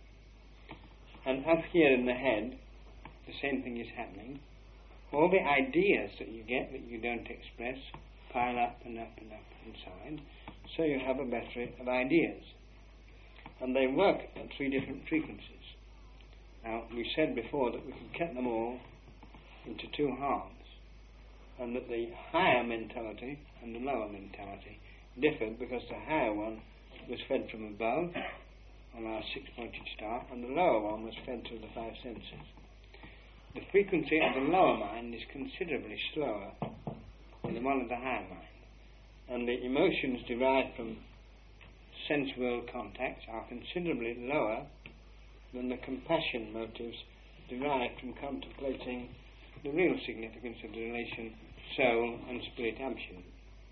And up here in the head, the same thing is happening. All the ideas that you get that you don't express pile up and up and up inside, so you have a battery of ideas. And they work at 3 different frequencies. Now, we said before that we can cut them all into 2 halves, and that the higher mentality and the lower mentality differed because the higher one was fed from above on our 6-pointed star, and the lower one was fed through the 5 senses. The frequency of the lower mind is considerably slower than the one of the higher mind, and the emotions derived from sense world contacts are considerably lower than the compassion motives derived from contemplating the real significance of the relation soul and spirit absolute.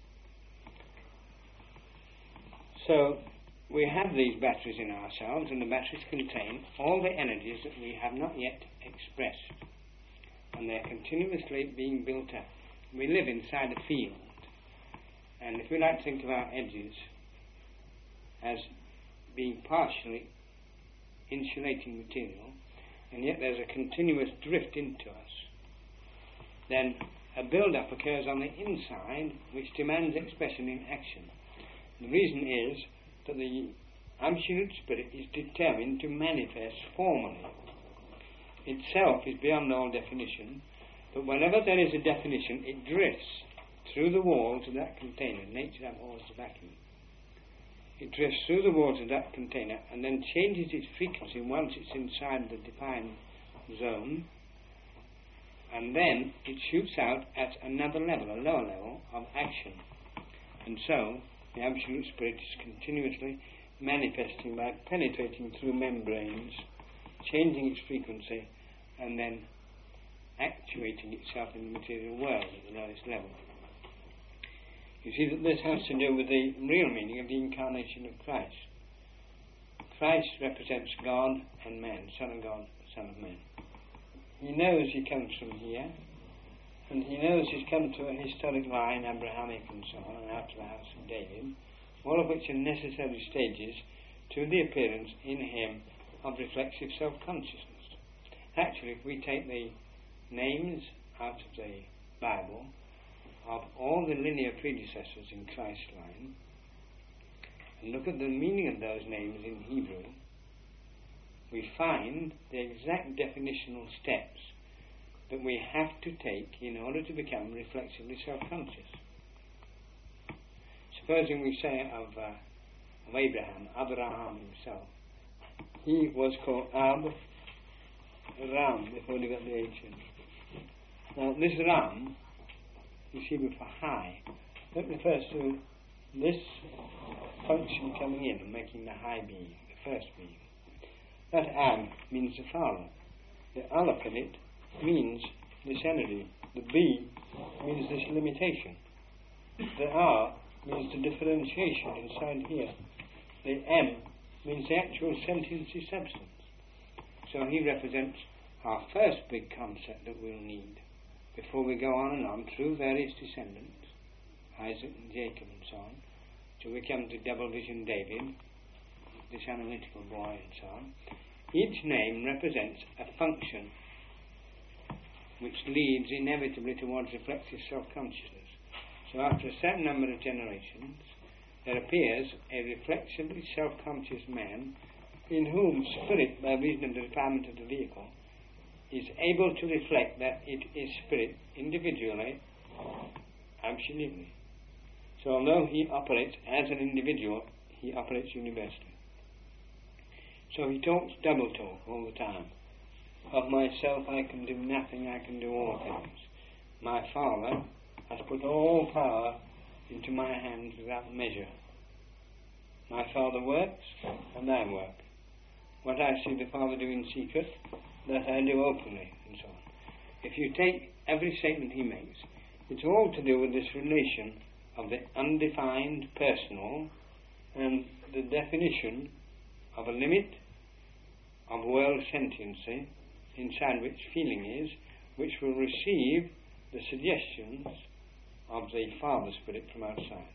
So we have these batteries in ourselves, and the batteries contain all the energies that we have not yet expressed, and they're continuously being built up. We live inside a field, and if we like to think of our edges as being partially insulating material, and yet there's a continuous drift into us, then a build-up occurs on the inside which demands expression in action. The reason is that the absolute spirit is determined to manifest formally. Itself is beyond all definition, but whenever there is a definition, it drifts through the walls of that container. Nature abhors the vacuum. It drifts through the walls of that container and then changes its frequency once it's inside the defined zone, and then it shoots out at another level, a lower level of action. And so the absolute spirit is continuously manifesting by penetrating through membranes, changing its frequency, and then actuating itself in the material world at the lowest level. You see that this has to do with the real meaning of the incarnation of Christ. Christ represents God and man, Son of God, Son of Man. He knows he comes from here, and he knows he's come to a historic line, Abrahamic and so on, and out to the house of David, all of which are necessary stages to the appearance in him of reflexive self-consciousness. Actually, if we take the names out of the Bible of all the linear predecessors in Christ's line, and look at the meaning of those names in Hebrew, we find the exact definitional steps that we have to take in order to become reflexively self-conscious. Supposing we say of Abraham, Abraham himself, he was called Ab Ram before they got the H in. Now this Ram, you see before high, that refers to this function coming in and making the high being, the first being. That Ab means the father. The Aleph in it means this energy. The B means this limitation. The R means the differentiation inside here. The M means the actual sentiency substance. So he represents our first big concept that we'll need before we go on and on through various descendants, Isaac and Jacob and so on, till we come to double vision David, this analytical boy and so on. Each name represents a function which leads inevitably towards reflexive self-consciousness. So after a certain number of generations, there appears a reflexively self-conscious man in whom spirit, by reason of the requirement of the vehicle, is able to reflect that it is spirit individually, absolutely. So although he operates as an individual, he operates universally. So he talks double talk all the time. Of myself I can do nothing, I can do all things. My Father has put all power into my hands without measure. My Father works, and I work. What I see the Father do in secret, that I do openly, and so on. If you take every statement he makes, it's all to do with this relation of the undefined personal and the definition of a limit of world sentiency inside which feeling is, which will receive the suggestions of the Father Spirit from outside.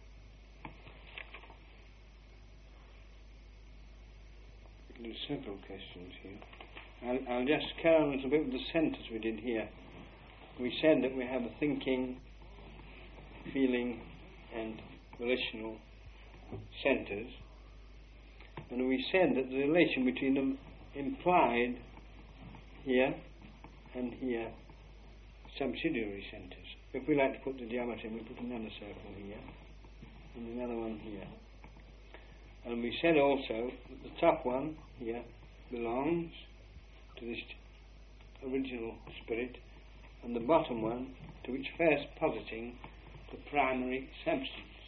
There's several questions here. I'll just carry on a little bit with the centres we did here. We said that we have a thinking, feeling and volitional centres, and we said that the relation between them implied here and here subsidiary centres. If we like to put the geometry, we put another circle here and another one here. And we said also that the top one here belongs to this original spirit, and the bottom one to its first positing the primary substance.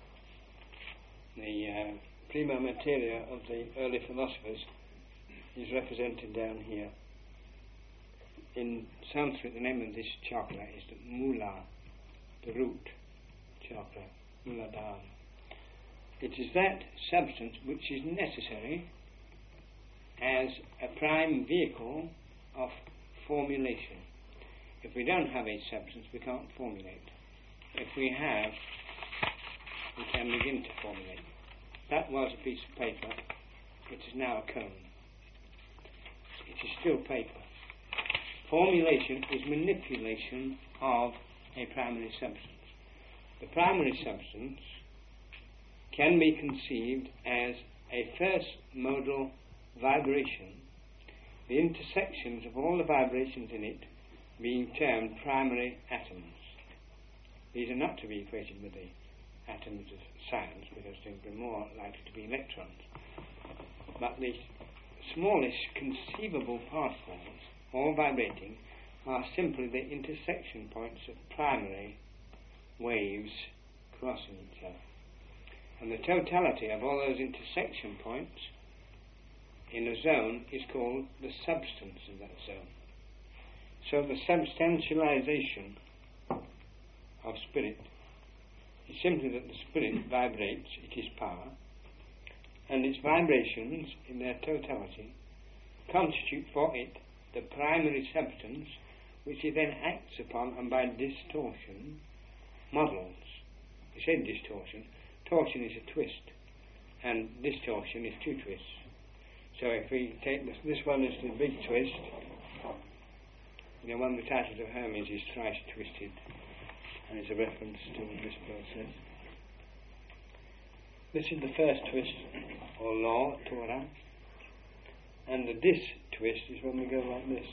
The prima materia of the early philosophers is represented down here. In Sanskrit, the name of this chakra is the Mula, the root chakra, Muladhara. It is that substance which is necessary as a prime vehicle of formulation. If we don't have a substance, we can't formulate. If we have, we can begin to formulate. That was a piece of paper. It is now a cone. It is still paper. Formulation is manipulation of a primary substance. The primary substance can be conceived as a first modal vibration, the intersections of all the vibrations in it being termed primary atoms. These are not to be equated with the atoms of science, because they would be more likely to be electrons. But the smallest conceivable particles, all vibrating, are simply the intersection points of primary waves crossing each other. And the totality of all those intersection points in a zone is called the substance of that zone. So the substantialization of spirit is simply that the spirit vibrates, it is power, and its vibrations in their totality constitute for it the primary substance which it then acts upon and by distortion models. We say distortion. Torsion is a twist, and distortion is two twists. So if we take this one is the big twist, one of the titles of Hermes is Thrice Twisted, and it's a reference to this process. This is the first twist, or law, Torah, and the dis twist is when we go like this.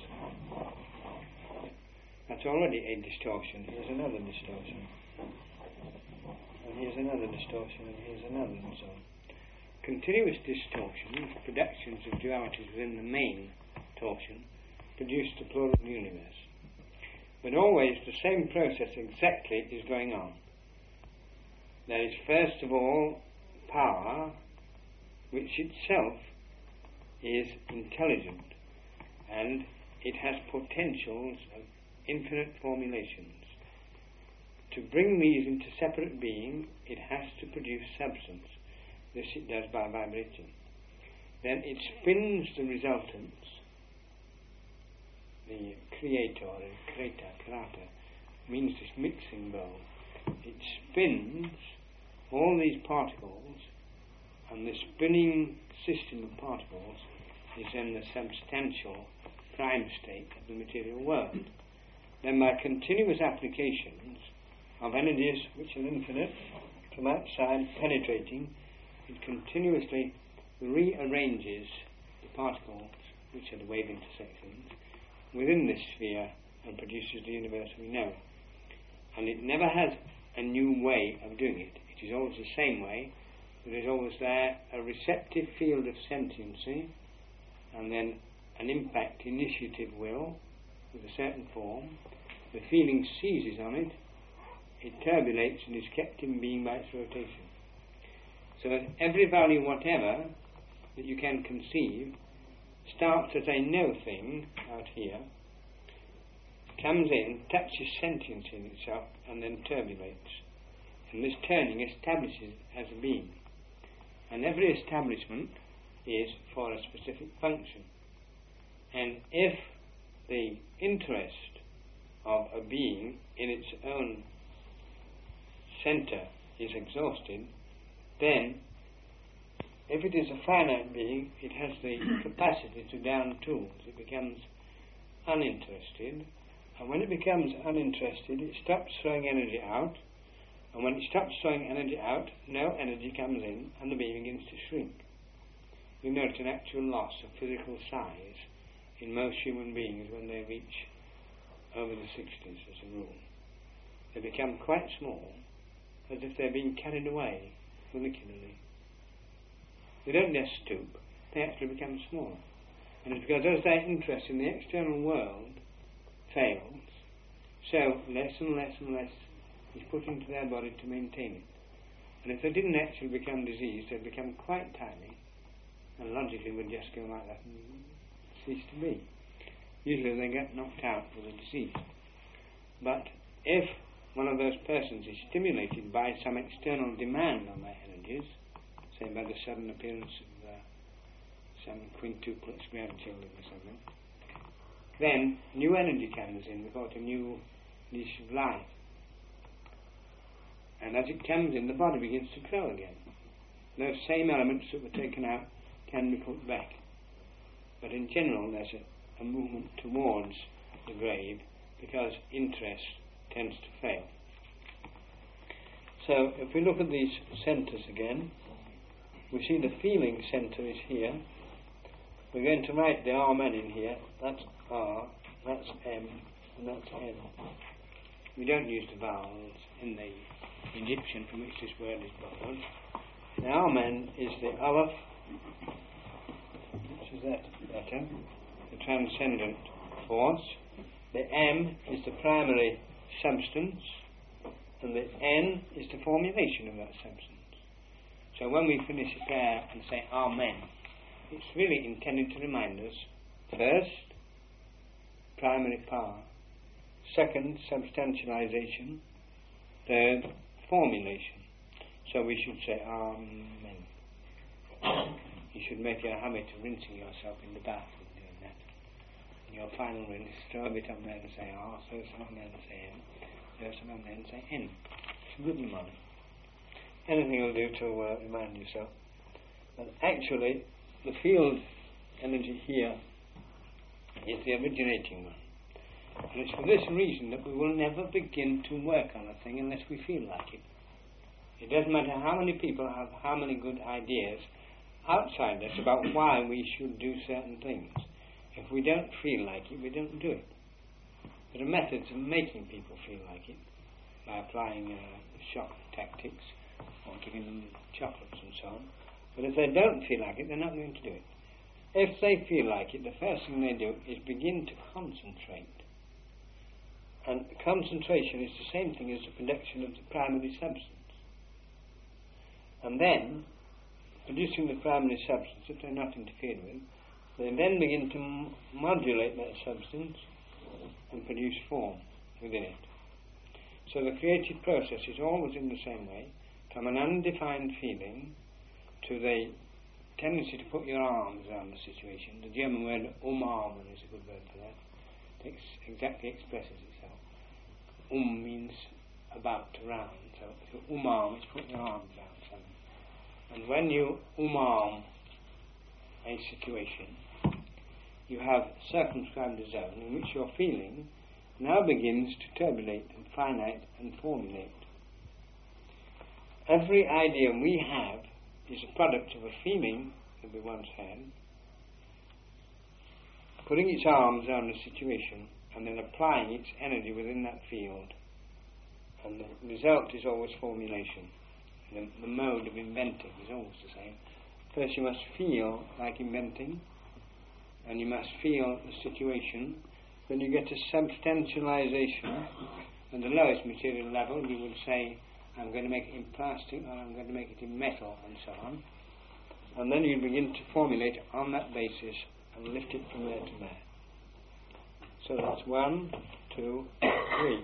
That's already a distortion. Here's another distortion. And here's another distortion, and here's another, and so on. continuous distortions, productions of dualities within the main torsion, produce the plural universe. But always the same process exactly is going on. There is first of all power, which itself is intelligent, and it has potentials of infinite formulations. To bring these into separate being, it has to produce substance. This it does by vibrating. Then it spins the resultants, the creator, creata, means this mixing bowl. It spins all these particles, and the spinning system of particles is in the substantial prime state of the material world. Then by continuous applications of energies which are infinite, from outside penetrating, it continuously rearranges the particles, which are the wave intersections, within this sphere and produces the universe we know. And it never has a new way of doing it. It is always the same way. There is always there a receptive field of sentiency, and then an impact initiative will with a certain form. The feeling seizes on it, it turbulates and is kept in being by its rotation. So that every value whatever that you can conceive starts as a no thing out here, comes in, touches sentience in itself, and then turbulates. And this turning establishes it as a being. And every establishment is for a specific function. And if the interest of a being in its own centre is exhausted, then if it is a finite being, it has the capacity to down tools. It becomes uninterested, and when it becomes uninterested, it stops throwing energy out, and when it stops throwing energy out, no energy comes in, and the being begins to shrink. You note an actual loss of physical size in most human beings when they reach over the 60s as a rule. They become quite small, as if they're being carried away follicularly. They don't just stoop, they actually become smaller. And it's because as their interest in the external world fails, so less and less and less is put into their body to maintain it. And if they didn't actually become diseased, they'd become quite tiny, and logically would just go like that and cease to be. Usually they get knocked out with a disease. But if one of those persons is stimulated by some external demand on their energies, say by the sudden appearance of some quintuplets grandchildren or something, then new energy comes in without a new lease of life. And as it comes in, the body begins to grow again. Those same elements that were taken out can be put back. But in general, there's a movement towards the grave because interest tends to fail. So if we look at these centres again, we see the feeling centre is here. We're going to write the Amen in here. That's R, that's M, and that's N. We don't use the vowels in the Egyptian from which this word is borrowed. The Amen is the Aleph, which is that letter, the transcendent force. The M is the primary substance, and the N is the formulation of that substance. So when we finish a prayer and say Amen, it's really intended to remind us, first, primary power, second, substantialization, third, formulation. So we should say Amen. You should make a habit of rinsing yourself in the bath and doing that. In your final rinse, throw a bit up there and say R, throw some on there and say M, throw some on there and say N. It's a good mnemonic. Anything will do to remind yourself. But actually, the field energy here is the originating one. And it's for this reason that we will never begin to work on a thing unless we feel like it. It doesn't matter how many people have how many good ideas outside us about why we should do certain things. If we don't feel like it, we don't do it. There are methods of making people feel like it by applying shock tactics or giving them chocolates and so on. But if they don't feel like it, they're not going to do it. If they feel like it, the first thing they do is begin to concentrate. And concentration is the same thing as the production of the primary substance. And then, producing the primary substance, if they're not interfered with, they then begin to modulate that substance and produce form within it. So the creative process is always in the same way, from an undefined feeling to the tendency to put your arms around the situation. The German word umarmen is a good word for that. It exactly expresses itself. Means about, round. So to umarm is put your arms around something. And when you umarm a situation, you have circumscribed a zone in which your feeling now begins to turbulate and finite and formulate. Every idea we have is a product of a feeling that we once had, putting its arms around a situation and then applying its energy within that field. And the result is always formulation. The mode of inventing is always the same. First you must feel like inventing, and you must feel the situation. Then you get a substantialization. At the lowest material level you would say, I'm going to make it in plastic, or I'm going to make it in metal, and so on. And then you begin to formulate on that basis and lift it from there to there. So that's 1, 2, 3.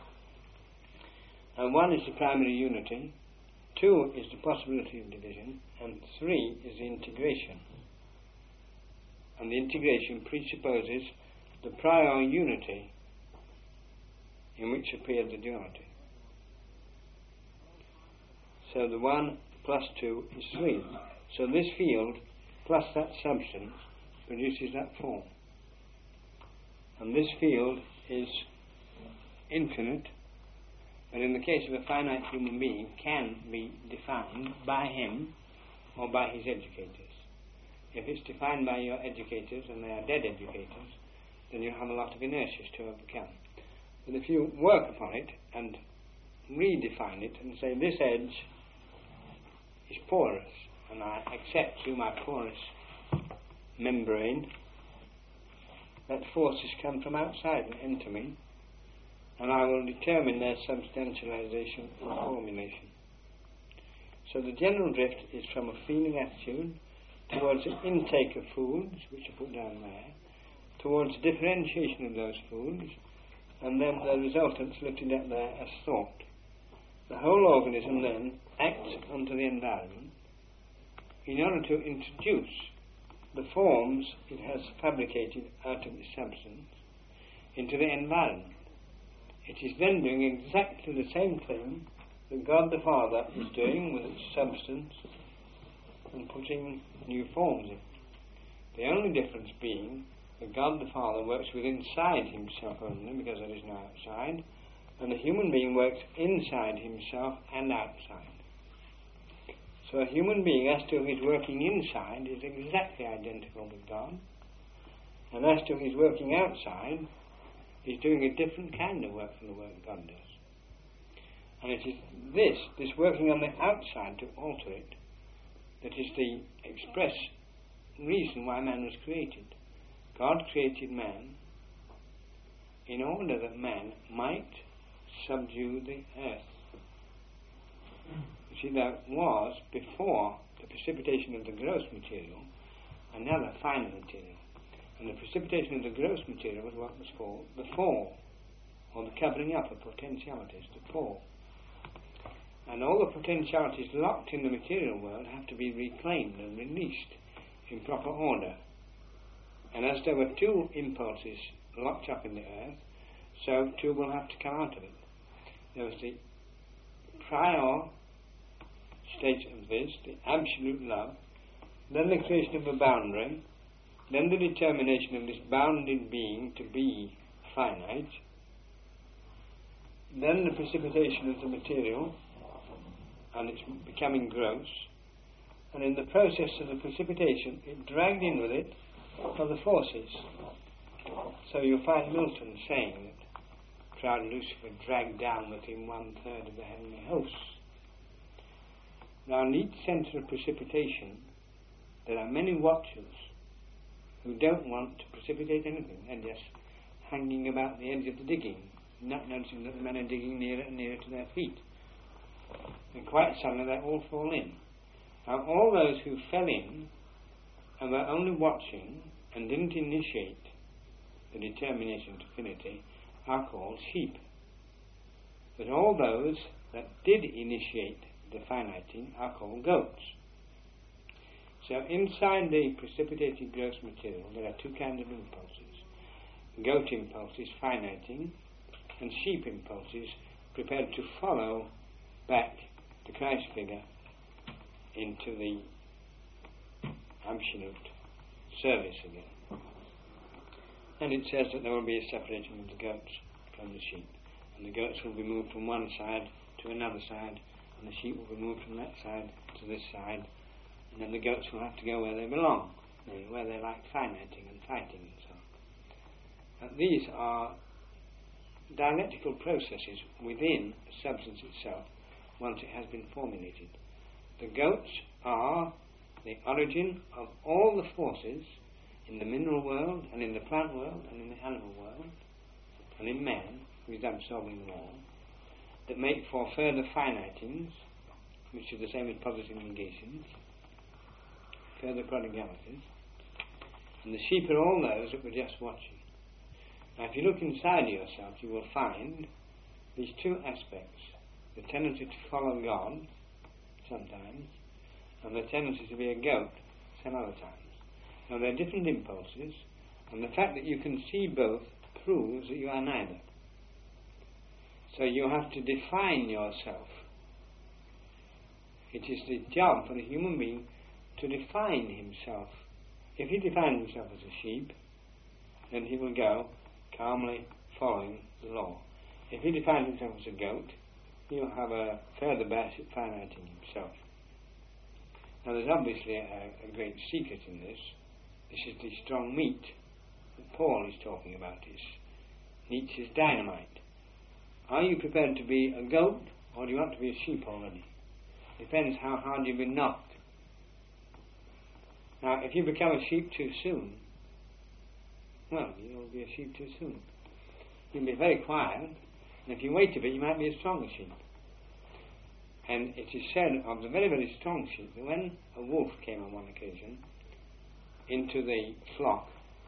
And 1 is the primary unity, 2 is the possibility of division, and 3 is the integration. And the integration presupposes the prior unity in which appeared the duality. So the 1 plus 2 is 3. So this field plus that substance produces that form. And this field is infinite, but in the case of a finite human being can be defined by him or by his educators. If it's defined by your educators, and they are dead educators, then you have a lot of inertia to overcome. But if you work upon it and redefine it and say this edge is porous, and I accept through my porous membrane that forces come from outside and enter me, and I will determine their substantialization and formulation. So the general drift is from a feeling attitude towards the intake of foods, which are put down there, towards differentiation of those foods, and then the resultants lifted up there as thought. The whole organism then acts onto the environment in order to introduce the forms it has fabricated out of its substance into the environment. It is then doing exactly the same thing that God the Father is doing with its substance and putting new forms in. The only difference being that God the Father works within inside himself only, because there is no outside, and the human being works inside himself and outside. So a human being, as to his working inside, is exactly identical with God, and as to his working outside, he's doing a different kind of work from the work God does. And it is this working on the outside to alter it, that is the express reason why man was created. God created man in order that man might subdue the earth. You see, there was, before the precipitation of the gross material, another finer material. And the precipitation of the gross material was what was called the fall, or the covering up of potentialities, the fall. And all the potentialities locked in the material world have to be reclaimed and released in proper order. And as there were 2 impulses locked up in the earth, so 2 will have to come out of it. There was the prior state of this, the absolute love, then the creation of a boundary, then the determination of this bounded being to be finite, then the precipitation of the material, and it's becoming gross, and in the process of the precipitation, it dragged in with it other forces. So you'll find Milton saying that proud Lucifer dragged down with him 1/3 of the heavenly hosts. around each centre of precipitation, there are many watchers who don't want to precipitate anything. They're just hanging about the edge of the digging, not noticing that the men are digging nearer and nearer to their feet. And quite suddenly they all fall in. Now all those who fell in and were only watching and didn't initiate the determination to finity are called sheep. But all those that did initiate the finiting are called goats. So inside the precipitated gross material there are two kinds of impulses. Goat impulses, finiting, and sheep impulses, prepared to follow back the Christ figure into the absolute service again. And it says that there will be a separating of the goats from the sheep, and the goats will be moved from one side to another side, and the sheep will be moved from that side to this side, and then the goats will have to go where they belong, where they like finiting and fighting and so on. These are dialectical processes within the substance itself once it has been formulated. The goats are the origin of all the forces in the mineral world and in the plant world and in the animal world and in man, who is absorbing them all, that make for further finitings, which is the same as positive negations, further prodigalities, and the sheep are all those that were just watching. Now if you look inside yourself, you will find these two aspects: the tendency to follow God sometimes, and the tendency to be a goat some other times. Now they're different impulses, and the fact that you can see both proves that you are neither. So you have to define yourself. It is the job for the human being to define himself. If he defines himself as a sheep, then he will go calmly following the law. If he defines himself as a goat, he'll have a further bash at finiting himself. Now there's obviously a great secret in this. This is the strong meat that Paul is talking about. It's Nietzsche's dynamite. Are you prepared to be a goat, or do you want to be a sheep already? Depends how hard you've been knocked. Now if you become a sheep too soon, well, you'll be a sheep too soon. You'll be very quiet, and if you wait a bit you might be a stronger sheep. And it is said of the very, very strong sheep that when a wolf came on one occasion into the flock,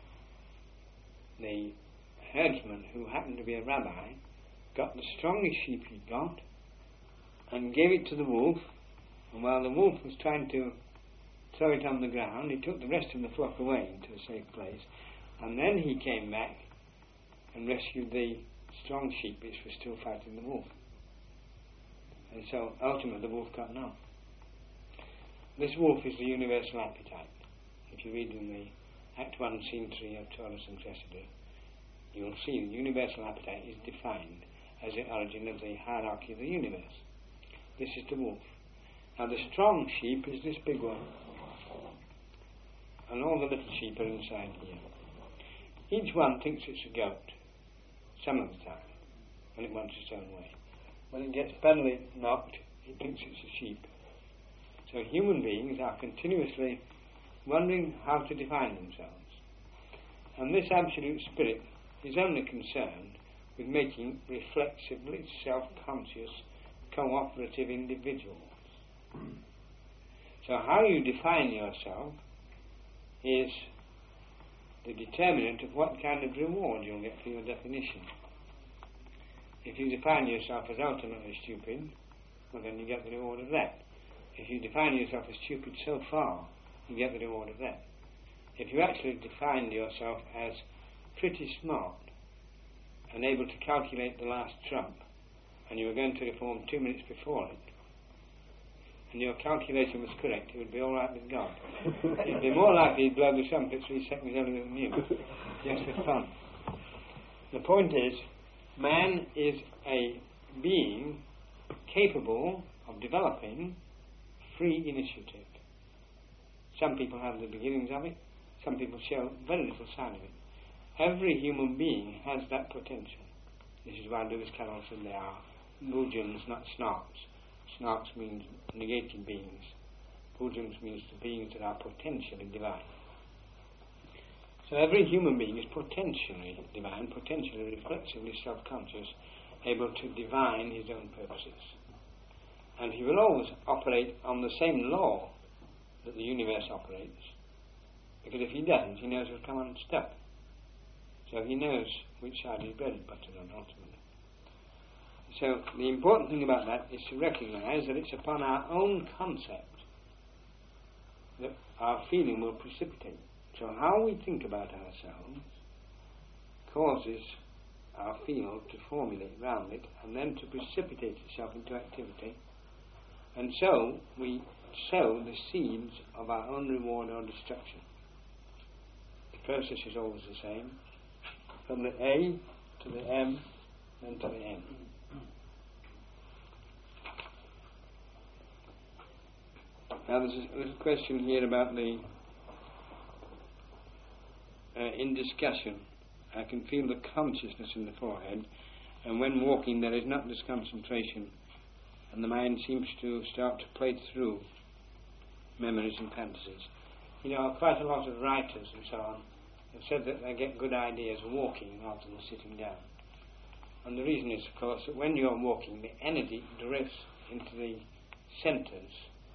the herdsman, who happened to be a rabbi, got the strongest sheep he'd got and gave it to the wolf, and while the wolf was trying to throw it on the ground, he took the rest of the flock away into a safe place, and then he came back and rescued the strong sheep which was still fighting the wolf. And so ultimately the wolf got off. This wolf is the universal appetite. If you read in the Act 1, Scene 3 of Taurus and Cressida, you will see the universal appetite is defined as the origin of the hierarchy of the universe. This is the wolf. Now the strong sheep is this big one, and all the little sheep are inside here. Each one thinks it's a goat some of the time when it wants its own way. When it gets badly knocked, it thinks it's a sheep. So human beings are continuously wondering how to define themselves. And this absolute spirit is only concerned with making reflexively self-conscious, cooperative individuals. So how you define yourself is the determinant of what kind of reward you'll get for your definition. If you define yourself as ultimately stupid, well then you get the reward of that. If you define yourself as stupid so far, you get the reward of that. If you actually define yourself as pretty smart and able to calculate the last trump, and you were going to reform 2 minutes before it, and your calculation was correct, it would be alright with God. It'd be more likely he'd blow the trumpet 3 seconds earlier than you, just for fun. The point is, man is a being capable of developing free initiative. Some people have the beginnings of it, some people show very little sign of it. Every human being has that potential. This is why Lewis Carroll said they are boojums, not snarks. Snarks means negated beings. Pujams means the beings that are potentially divine. So every human being is potentially divine, potentially reflexively self-conscious, able to divine his own purposes. And he will always operate on the same law that the universe operates, because if he doesn't, he knows he'll come unstuck. So he knows which side his bread is buttered on ultimately. So the important thing about that is to recognise that it's upon our own concept that our feeling will precipitate. So how we think about ourselves causes our field to formulate round it and then to precipitate itself into activity. And so we sow the seeds of our own reward or destruction. The process is always the same, from the A to the M and to the N. Now there's a question here about the in discussion I can feel the consciousness in the forehead, and when walking there is not this concentration, and the mind seems to start to play through memories and fantasies. You know, quite a lot of writers and so on have said that they get good ideas walking rather than sitting down. And the reason is, of course, that when you're walking, the energy drifts into the centres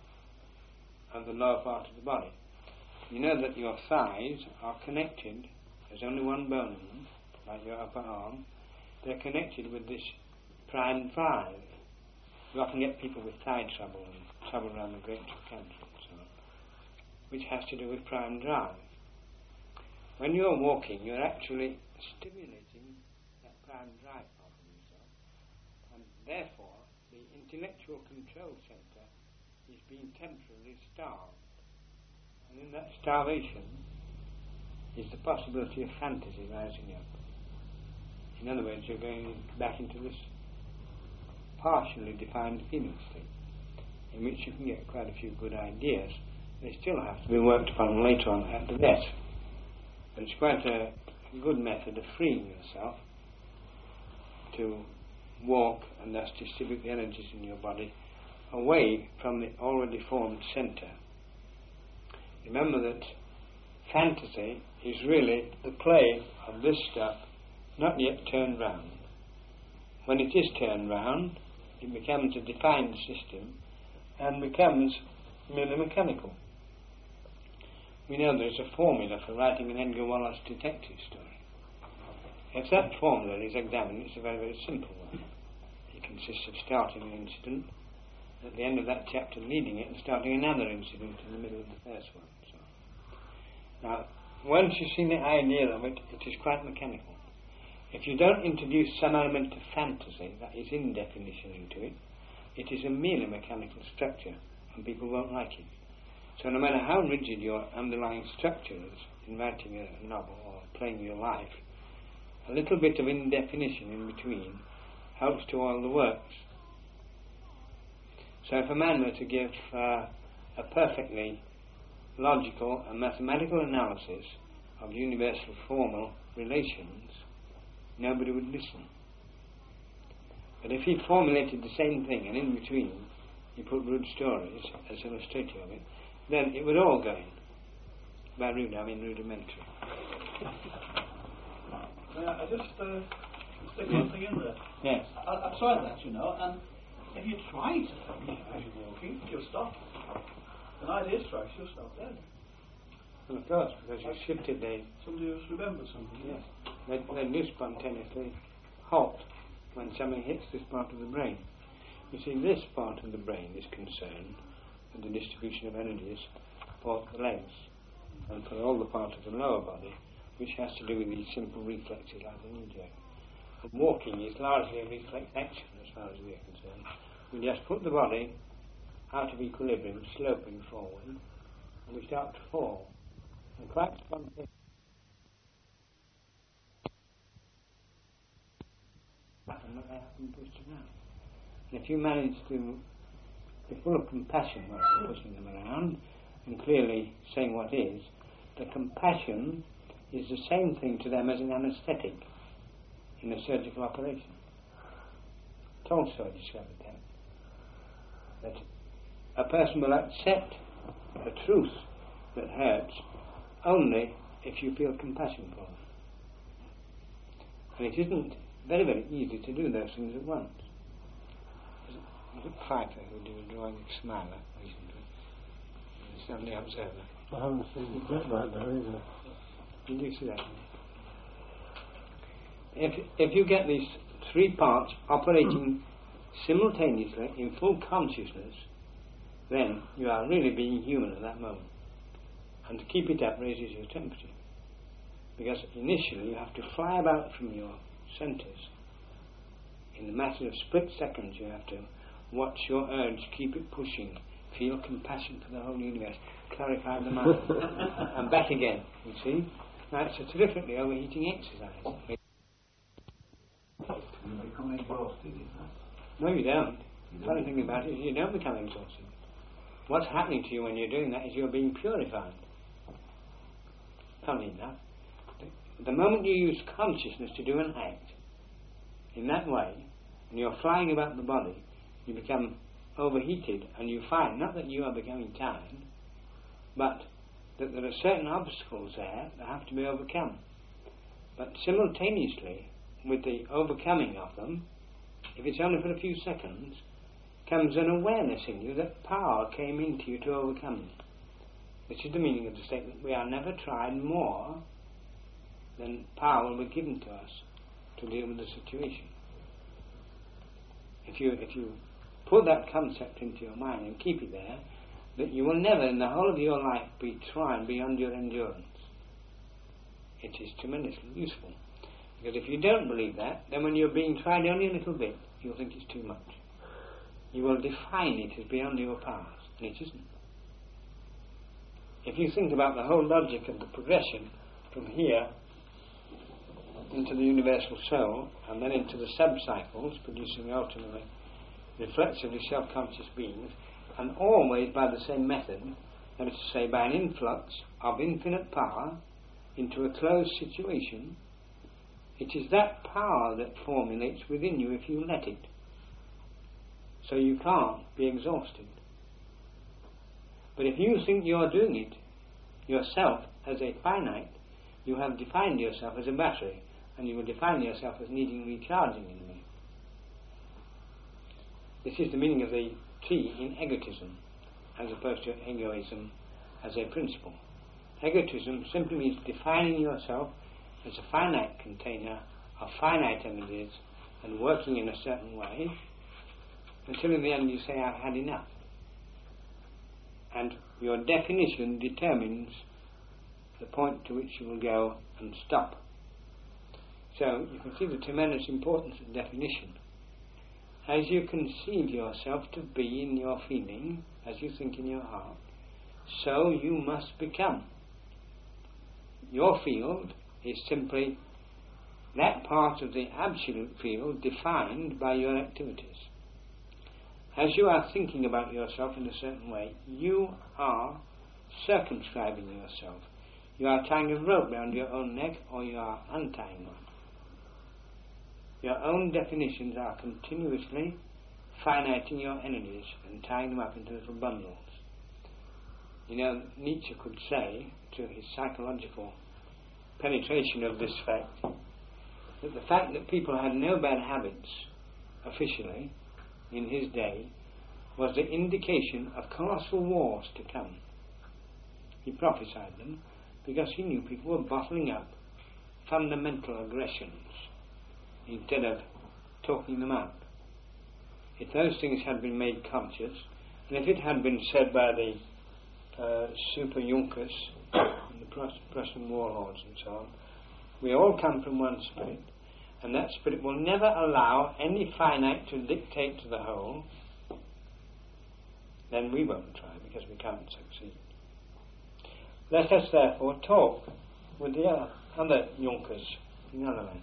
of the lower part of the body. You know that your thighs are connected, there's only one bone in them, like your upper arm. They're connected with this prime drive. You often get people with thigh trouble and trouble around the great circumference and so on, which has to do with prime drive. When you're walking, you're actually stimulating that prime drive part of yourself, and therefore the intellectual control centre is being temporarily starved. And in that starvation is the possibility of fantasy rising up. In other words, you're going back into this partially defined feeling state, in which you can get quite a few good ideas. They still have to be worked upon later on at the death. But it's quite a good method of freeing yourself to walk and thus distribute the energies in your body away from the already formed centre. Remember that fantasy is really the play of this stuff not yet turned round. When it is turned round, it becomes a defined system and becomes merely mechanical. We know there's a formula for writing an Edgar Wallace detective story. If that formula is examined, it's a very, very simple one. It consists of starting an incident, at the end of that chapter leading it, and starting another incident in the middle of the first one. So, now, once you've seen the idea of it, it is quite mechanical. If you don't introduce some element of fantasy that is in definition into it, it is a merely mechanical structure, and people won't like it. So no matter how rigid your underlying structure is in writing a novel or playing your life, a little bit of indefinition in between helps to oil the works. So if a man were to give a perfectly logical and mathematical analysis of universal formal relations, nobody would listen. But if he formulated the same thing and in between he put rude stories as illustrative of it, then it would all go in. By rude, I mean rudimentary. I just stick one thing in there. Yes. I tried that, you know, and if you try to think as you're walking, you'll stop. An idea strikes, you'll stop dead. Well, of course, because you shifted Somebody else remembers something. Yes. They do spontaneously halt when something hits this part of the brain. You see, this part of the brain is concerned with the distribution of energies for the legs and for all the part of the lower body, which has to do with these simple reflexes like the knee jerk. And walking is largely a reflex action as far as we are concerned. We just put the body out of equilibrium, sloping forward, and we start to fall. And quite spontaneously, and they happen pushed around. And if you manage to be full of compassion while you're pushing them around, and clearly saying what is, the compassion is the same thing to them as an anaesthetic in a surgical operation. Tolstoy discovered that. that a person will accept a truth that hurts only if you feel compassion for them. And it isn't very, very easy to do those things at once. Was it Pfeiffer who did a drawing of Smiler recently? The Sunday Observer. I haven't seen it yet right now either. Did you see that? If you get these three parts operating simultaneously in full consciousness, then you are really being human at that moment. And to keep it up raises your temperature. Because initially you have to fly about from your centres. In the matter of split seconds you have to watch your urge, keep it pushing, feel compassion for the whole universe, clarify the mind, and back again, you see. Now it's a terrifically overheating exercise. You become exhausted, is that? No, you don't. The funny thing about it is you don't become exhausted. What's happening to you when you're doing that is you're being purified. Funny enough, the moment you use consciousness to do an act, in that way, and you're flying about the body, you become overheated, and you find not that you are becoming tired, but that there are certain obstacles there that have to be overcome. But simultaneously, with the overcoming of them, if it's only for a few seconds, comes an awareness in you that power came into you to overcome them. Which is the meaning of the statement, we are never tried more than power will be given to us to deal with the situation. If you put that concept into your mind and keep it there, that you will never in the whole of your life be tried beyond your endurance. It is tremendously useful. Because if you don't believe that, then when you're being tried only a little bit, you'll think it's too much. You will define it as beyond your powers, and it isn't. If you think about the whole logic of the progression from here into the universal soul, and then into the sub-cycles, producing ultimately reflexively self-conscious beings, and always by the same method, that is to say, by an influx of infinite power into a closed situation, it is that power that formulates within you if you let it. So you can't be exhausted. But if you think you are doing it yourself as a finite, you have defined yourself as a battery, and you will define yourself as needing recharging in a minute. This is the meaning of the T in egotism, as opposed to egoism as a principle. Egotism simply means defining yourself as a finite container of finite energies and working in a certain way until in the end you say, I've had enough. And your definition determines the point to which you will go and stop. So you can see the tremendous importance of definition. As you conceive yourself to be in your feeling, as you think in your heart, so you must become. Your field is simply that part of the absolute field defined by your activities. As you are thinking about yourself in a certain way, you are circumscribing yourself. You are tying a rope round your own neck, or you are untying one. Your own definitions are continuously finiting your energies and tying them up into little bundles. You know, Nietzsche could say, to his psychological penetration of this fact, that the fact that people had no bad habits officially in his day was the indication of colossal wars to come. He prophesied them because he knew people were bottling up fundamental aggressions instead of talking them out. If those things had been made conscious, and if it had been said by the super Junkers and the Prussian warlords and so on, we all come from one spirit, and that spirit will never allow any finite to dictate to the whole, then we won't try because we can't succeed. Let us therefore talk with the other Junkers in other lands,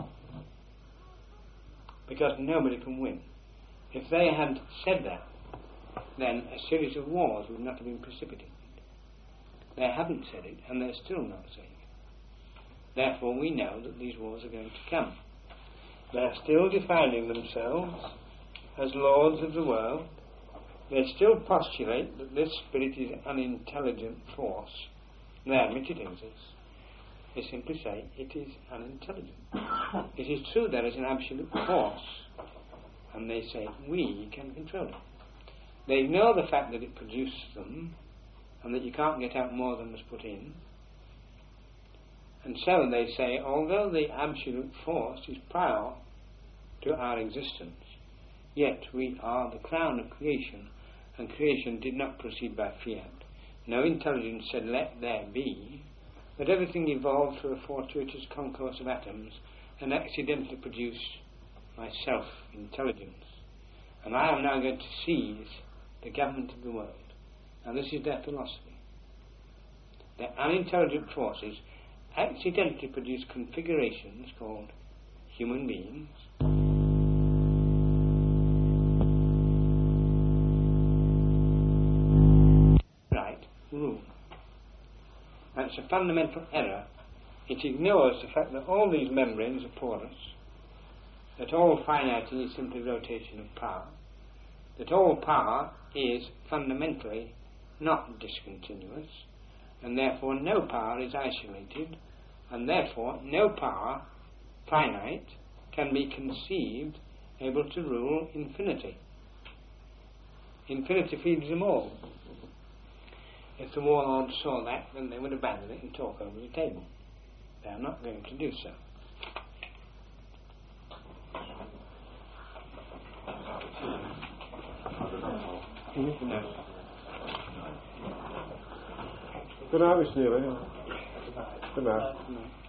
because nobody can win. If they had said that, then a series of wars would not have been precipitated. They haven't said it, and they're still not saying it. Therefore we know that these wars are going to come. They're still defining themselves as lords of the world, they still postulate that this spirit is an intelligent force. They admit it exists. They simply say it is unintelligent. It is true there is an absolute force, and they say we can control it. They ignore the fact that it produces them, and that you can't get out more than was put in. And so they say, although the absolute force is prior to our existence, yet we are the crown of creation, and creation did not proceed by fiat. No intelligence said, let there be, but everything evolved through a fortuitous concourse of atoms and accidentally produced my self-intelligence. And I am now going to seize the government of the world. And this is their philosophy. Their unintelligent forces accidentally produce configurations called human beings. Right, rule. That's a fundamental error. It ignores the fact that all these membranes are porous, that all finality is simply rotation of power, that all power is fundamentally not discontinuous, and therefore no power is isolated, and therefore no power, finite, can be conceived able to rule infinity. Infinity feeds them all. If the warlords saw that, then they would abandon it and talk over the table. They are not going to do so. No. Good night, Mr. Neely. Good night.